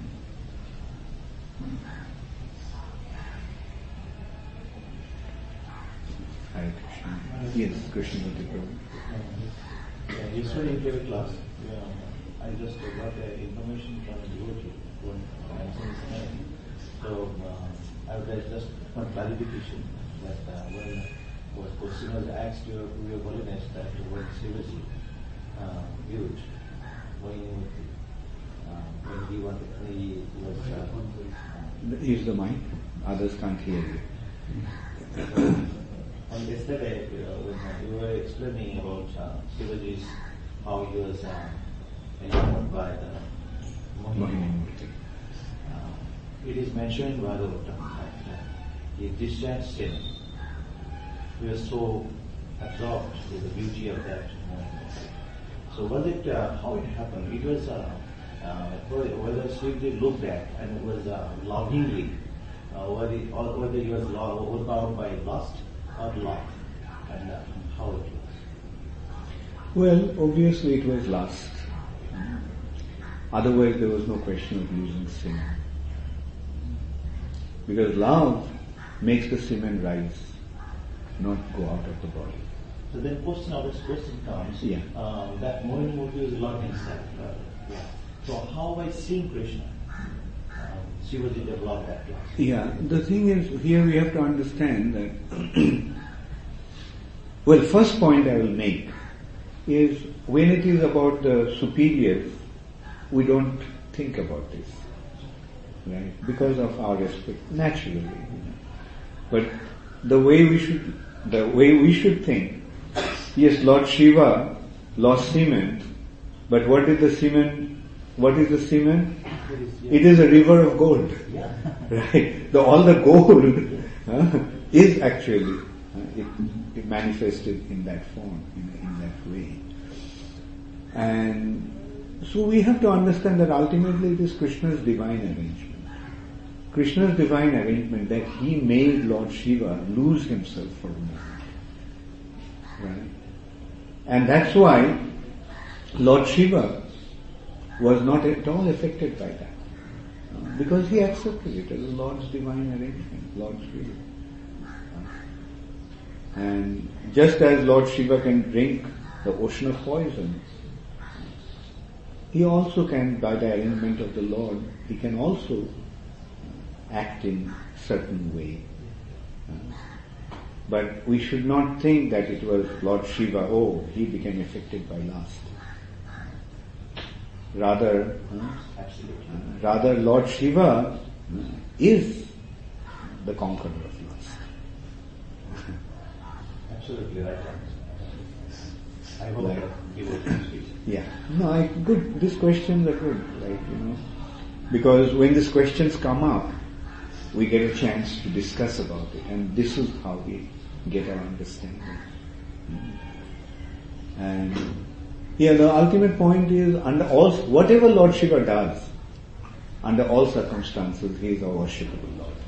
Hare Krishna. Yes, Krishna Bhakti Prabhu. Yeah, yesterday in K V class, yeah, I just got uh, information from a devotee who mentioned his name. So uh, I would like just one clarification that uh, when was question was asked to your, to your holiness that when Shivaji uh, viewed when uh, when he wanted he was uh, Use the mic, others can't hear you. and yesterday uh, when uh, you were explaining about uh, Shivaji's how he was uh, enamored by the Mohini Murti. Uh, it is mentioned in Bhagavatam that uh, he discharged him. He was so absorbed with the beauty of that Mohini. So was it uh, how it happened? It was uh, uh, whether Shivaji looked at and it was uh, lovingly, uh, whether, or whether he was overpowered by lust or love, and uh, how it was. Well, obviously it was lust. Otherwise there was no question of using sin. Because love makes the semen rise, not go out of the body. So then question of this question comes, Yeah. um, that Mohini Murti is Lord himself. Uh, yeah. So how by seeing Krishna, um, Shivaji developed that lust? Yeah, the thing is, here we have to understand that, well, first point I will make is when it is about the superiors, we don't think about this, right? Because of our respect, naturally. You know. But the way we should, the way we should think, yes, Lord Shiva lost semen, but what is the semen? What is the semen? It is a river of gold, Yeah. right? The, all the gold uh, is actually uh, it, it manifested in that form, in, in that way. And so we have to understand that ultimately it is Krishna's divine arrangement. Krishna's divine arrangement that he made Lord Shiva lose himself for a moment. Right? And that's why Lord Shiva was not at all affected by that. Uh, because he accepted it as a Lord's divine arrangement, Lord's will. Uh, and just as Lord Shiva can drink the ocean of poison, he also can, by the arrangement of the Lord, he can also act in certain way. Uh, but we should not think that it was Lord Shiva, oh, he became affected by lust. Rather, uh, uh, rather Lord Shiva uh, is the conqueror of lust. Absolutely right. I hope Like, that he will speak. Yeah. No, I, good. These questions are good, like, you know, because when these questions come up, we get a chance to discuss about it, and this is how we get our understanding. And yeah, the ultimate point is, under all, whatever Lord Shiva does, under all circumstances, he is a worshipable Lord.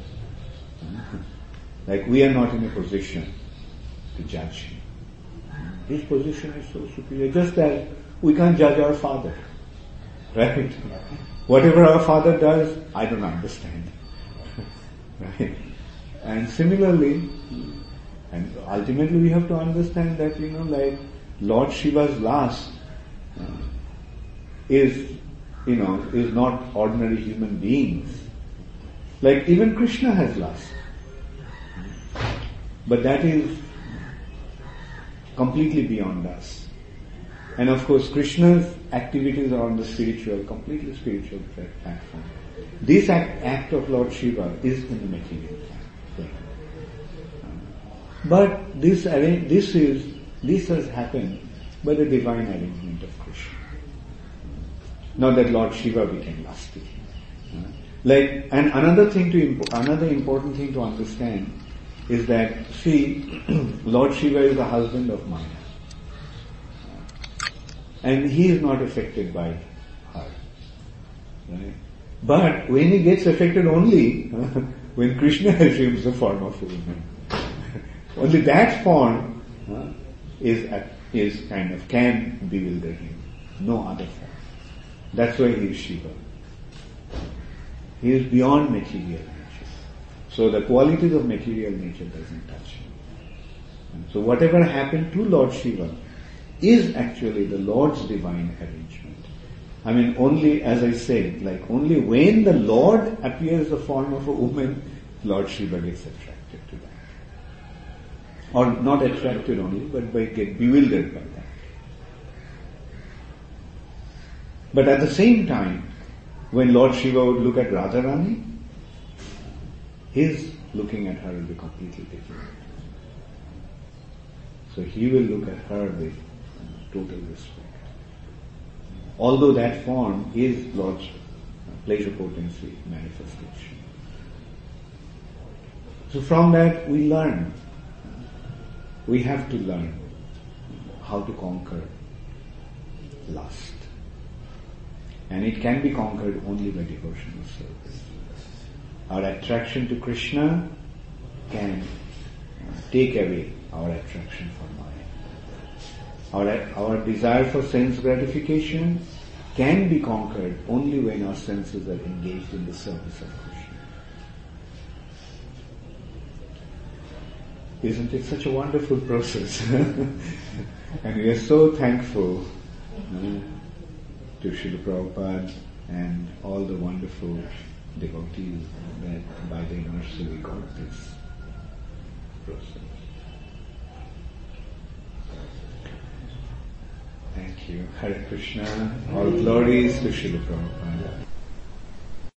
Like, we are not in a position to judge him. His position is so superior, just that we can't judge our father, right? Whatever our father does, I don't understand, right? And similarly, and ultimately we have to understand that, you know, like Lord Shiva's lust uh, is, you know, is not ordinary human beings. Like even Krishna has lust, but that is completely beyond us. And of course, Krishna's activities are on the spiritual, completely spiritual platform. This act, act of Lord Shiva is in the material plane. But this this is this has happened by the divine arrangement of Krishna. Not that Lord Shiva became lusty. Like, and another thing to another important thing to understand is that, see, Lord Shiva is the husband of Maya. And he is not affected by her. Right? But when he gets affected only when Krishna assumes the form of a woman. Only that form uh, is is kind of can bewilder him. No other form. That's why he is Shiva. He is beyond material nature. So the qualities of material nature doesn't touch him. And so whatever happened to Lord Shiva is actually the Lord's divine arrangement. I mean, only, as I said, like only when the Lord appears the form of a woman, Lord Shiva gets attracted to that. Or not attracted only, but by get bewildered by that. But at the same time, when Lord Shiva would look at Radharani, his looking at her will be completely different. So he will look at her with total respect. Although that form is Lord's pleasure potency manifestation. So from that we learn, we have to learn how to conquer lust. And it can be conquered only by devotional service. Our attraction to Krishna can take away our attraction for Maya. Our, our desire for sense gratification can be conquered only when our senses are engaged in the service of Krishna. Isn't it such a wonderful process? And we are so thankful uh, to Srila Prabhupada and all the wonderful devotees that by their mercy we got this process. Thank you. Hare Krishna. All glories to Srila Prabhupada.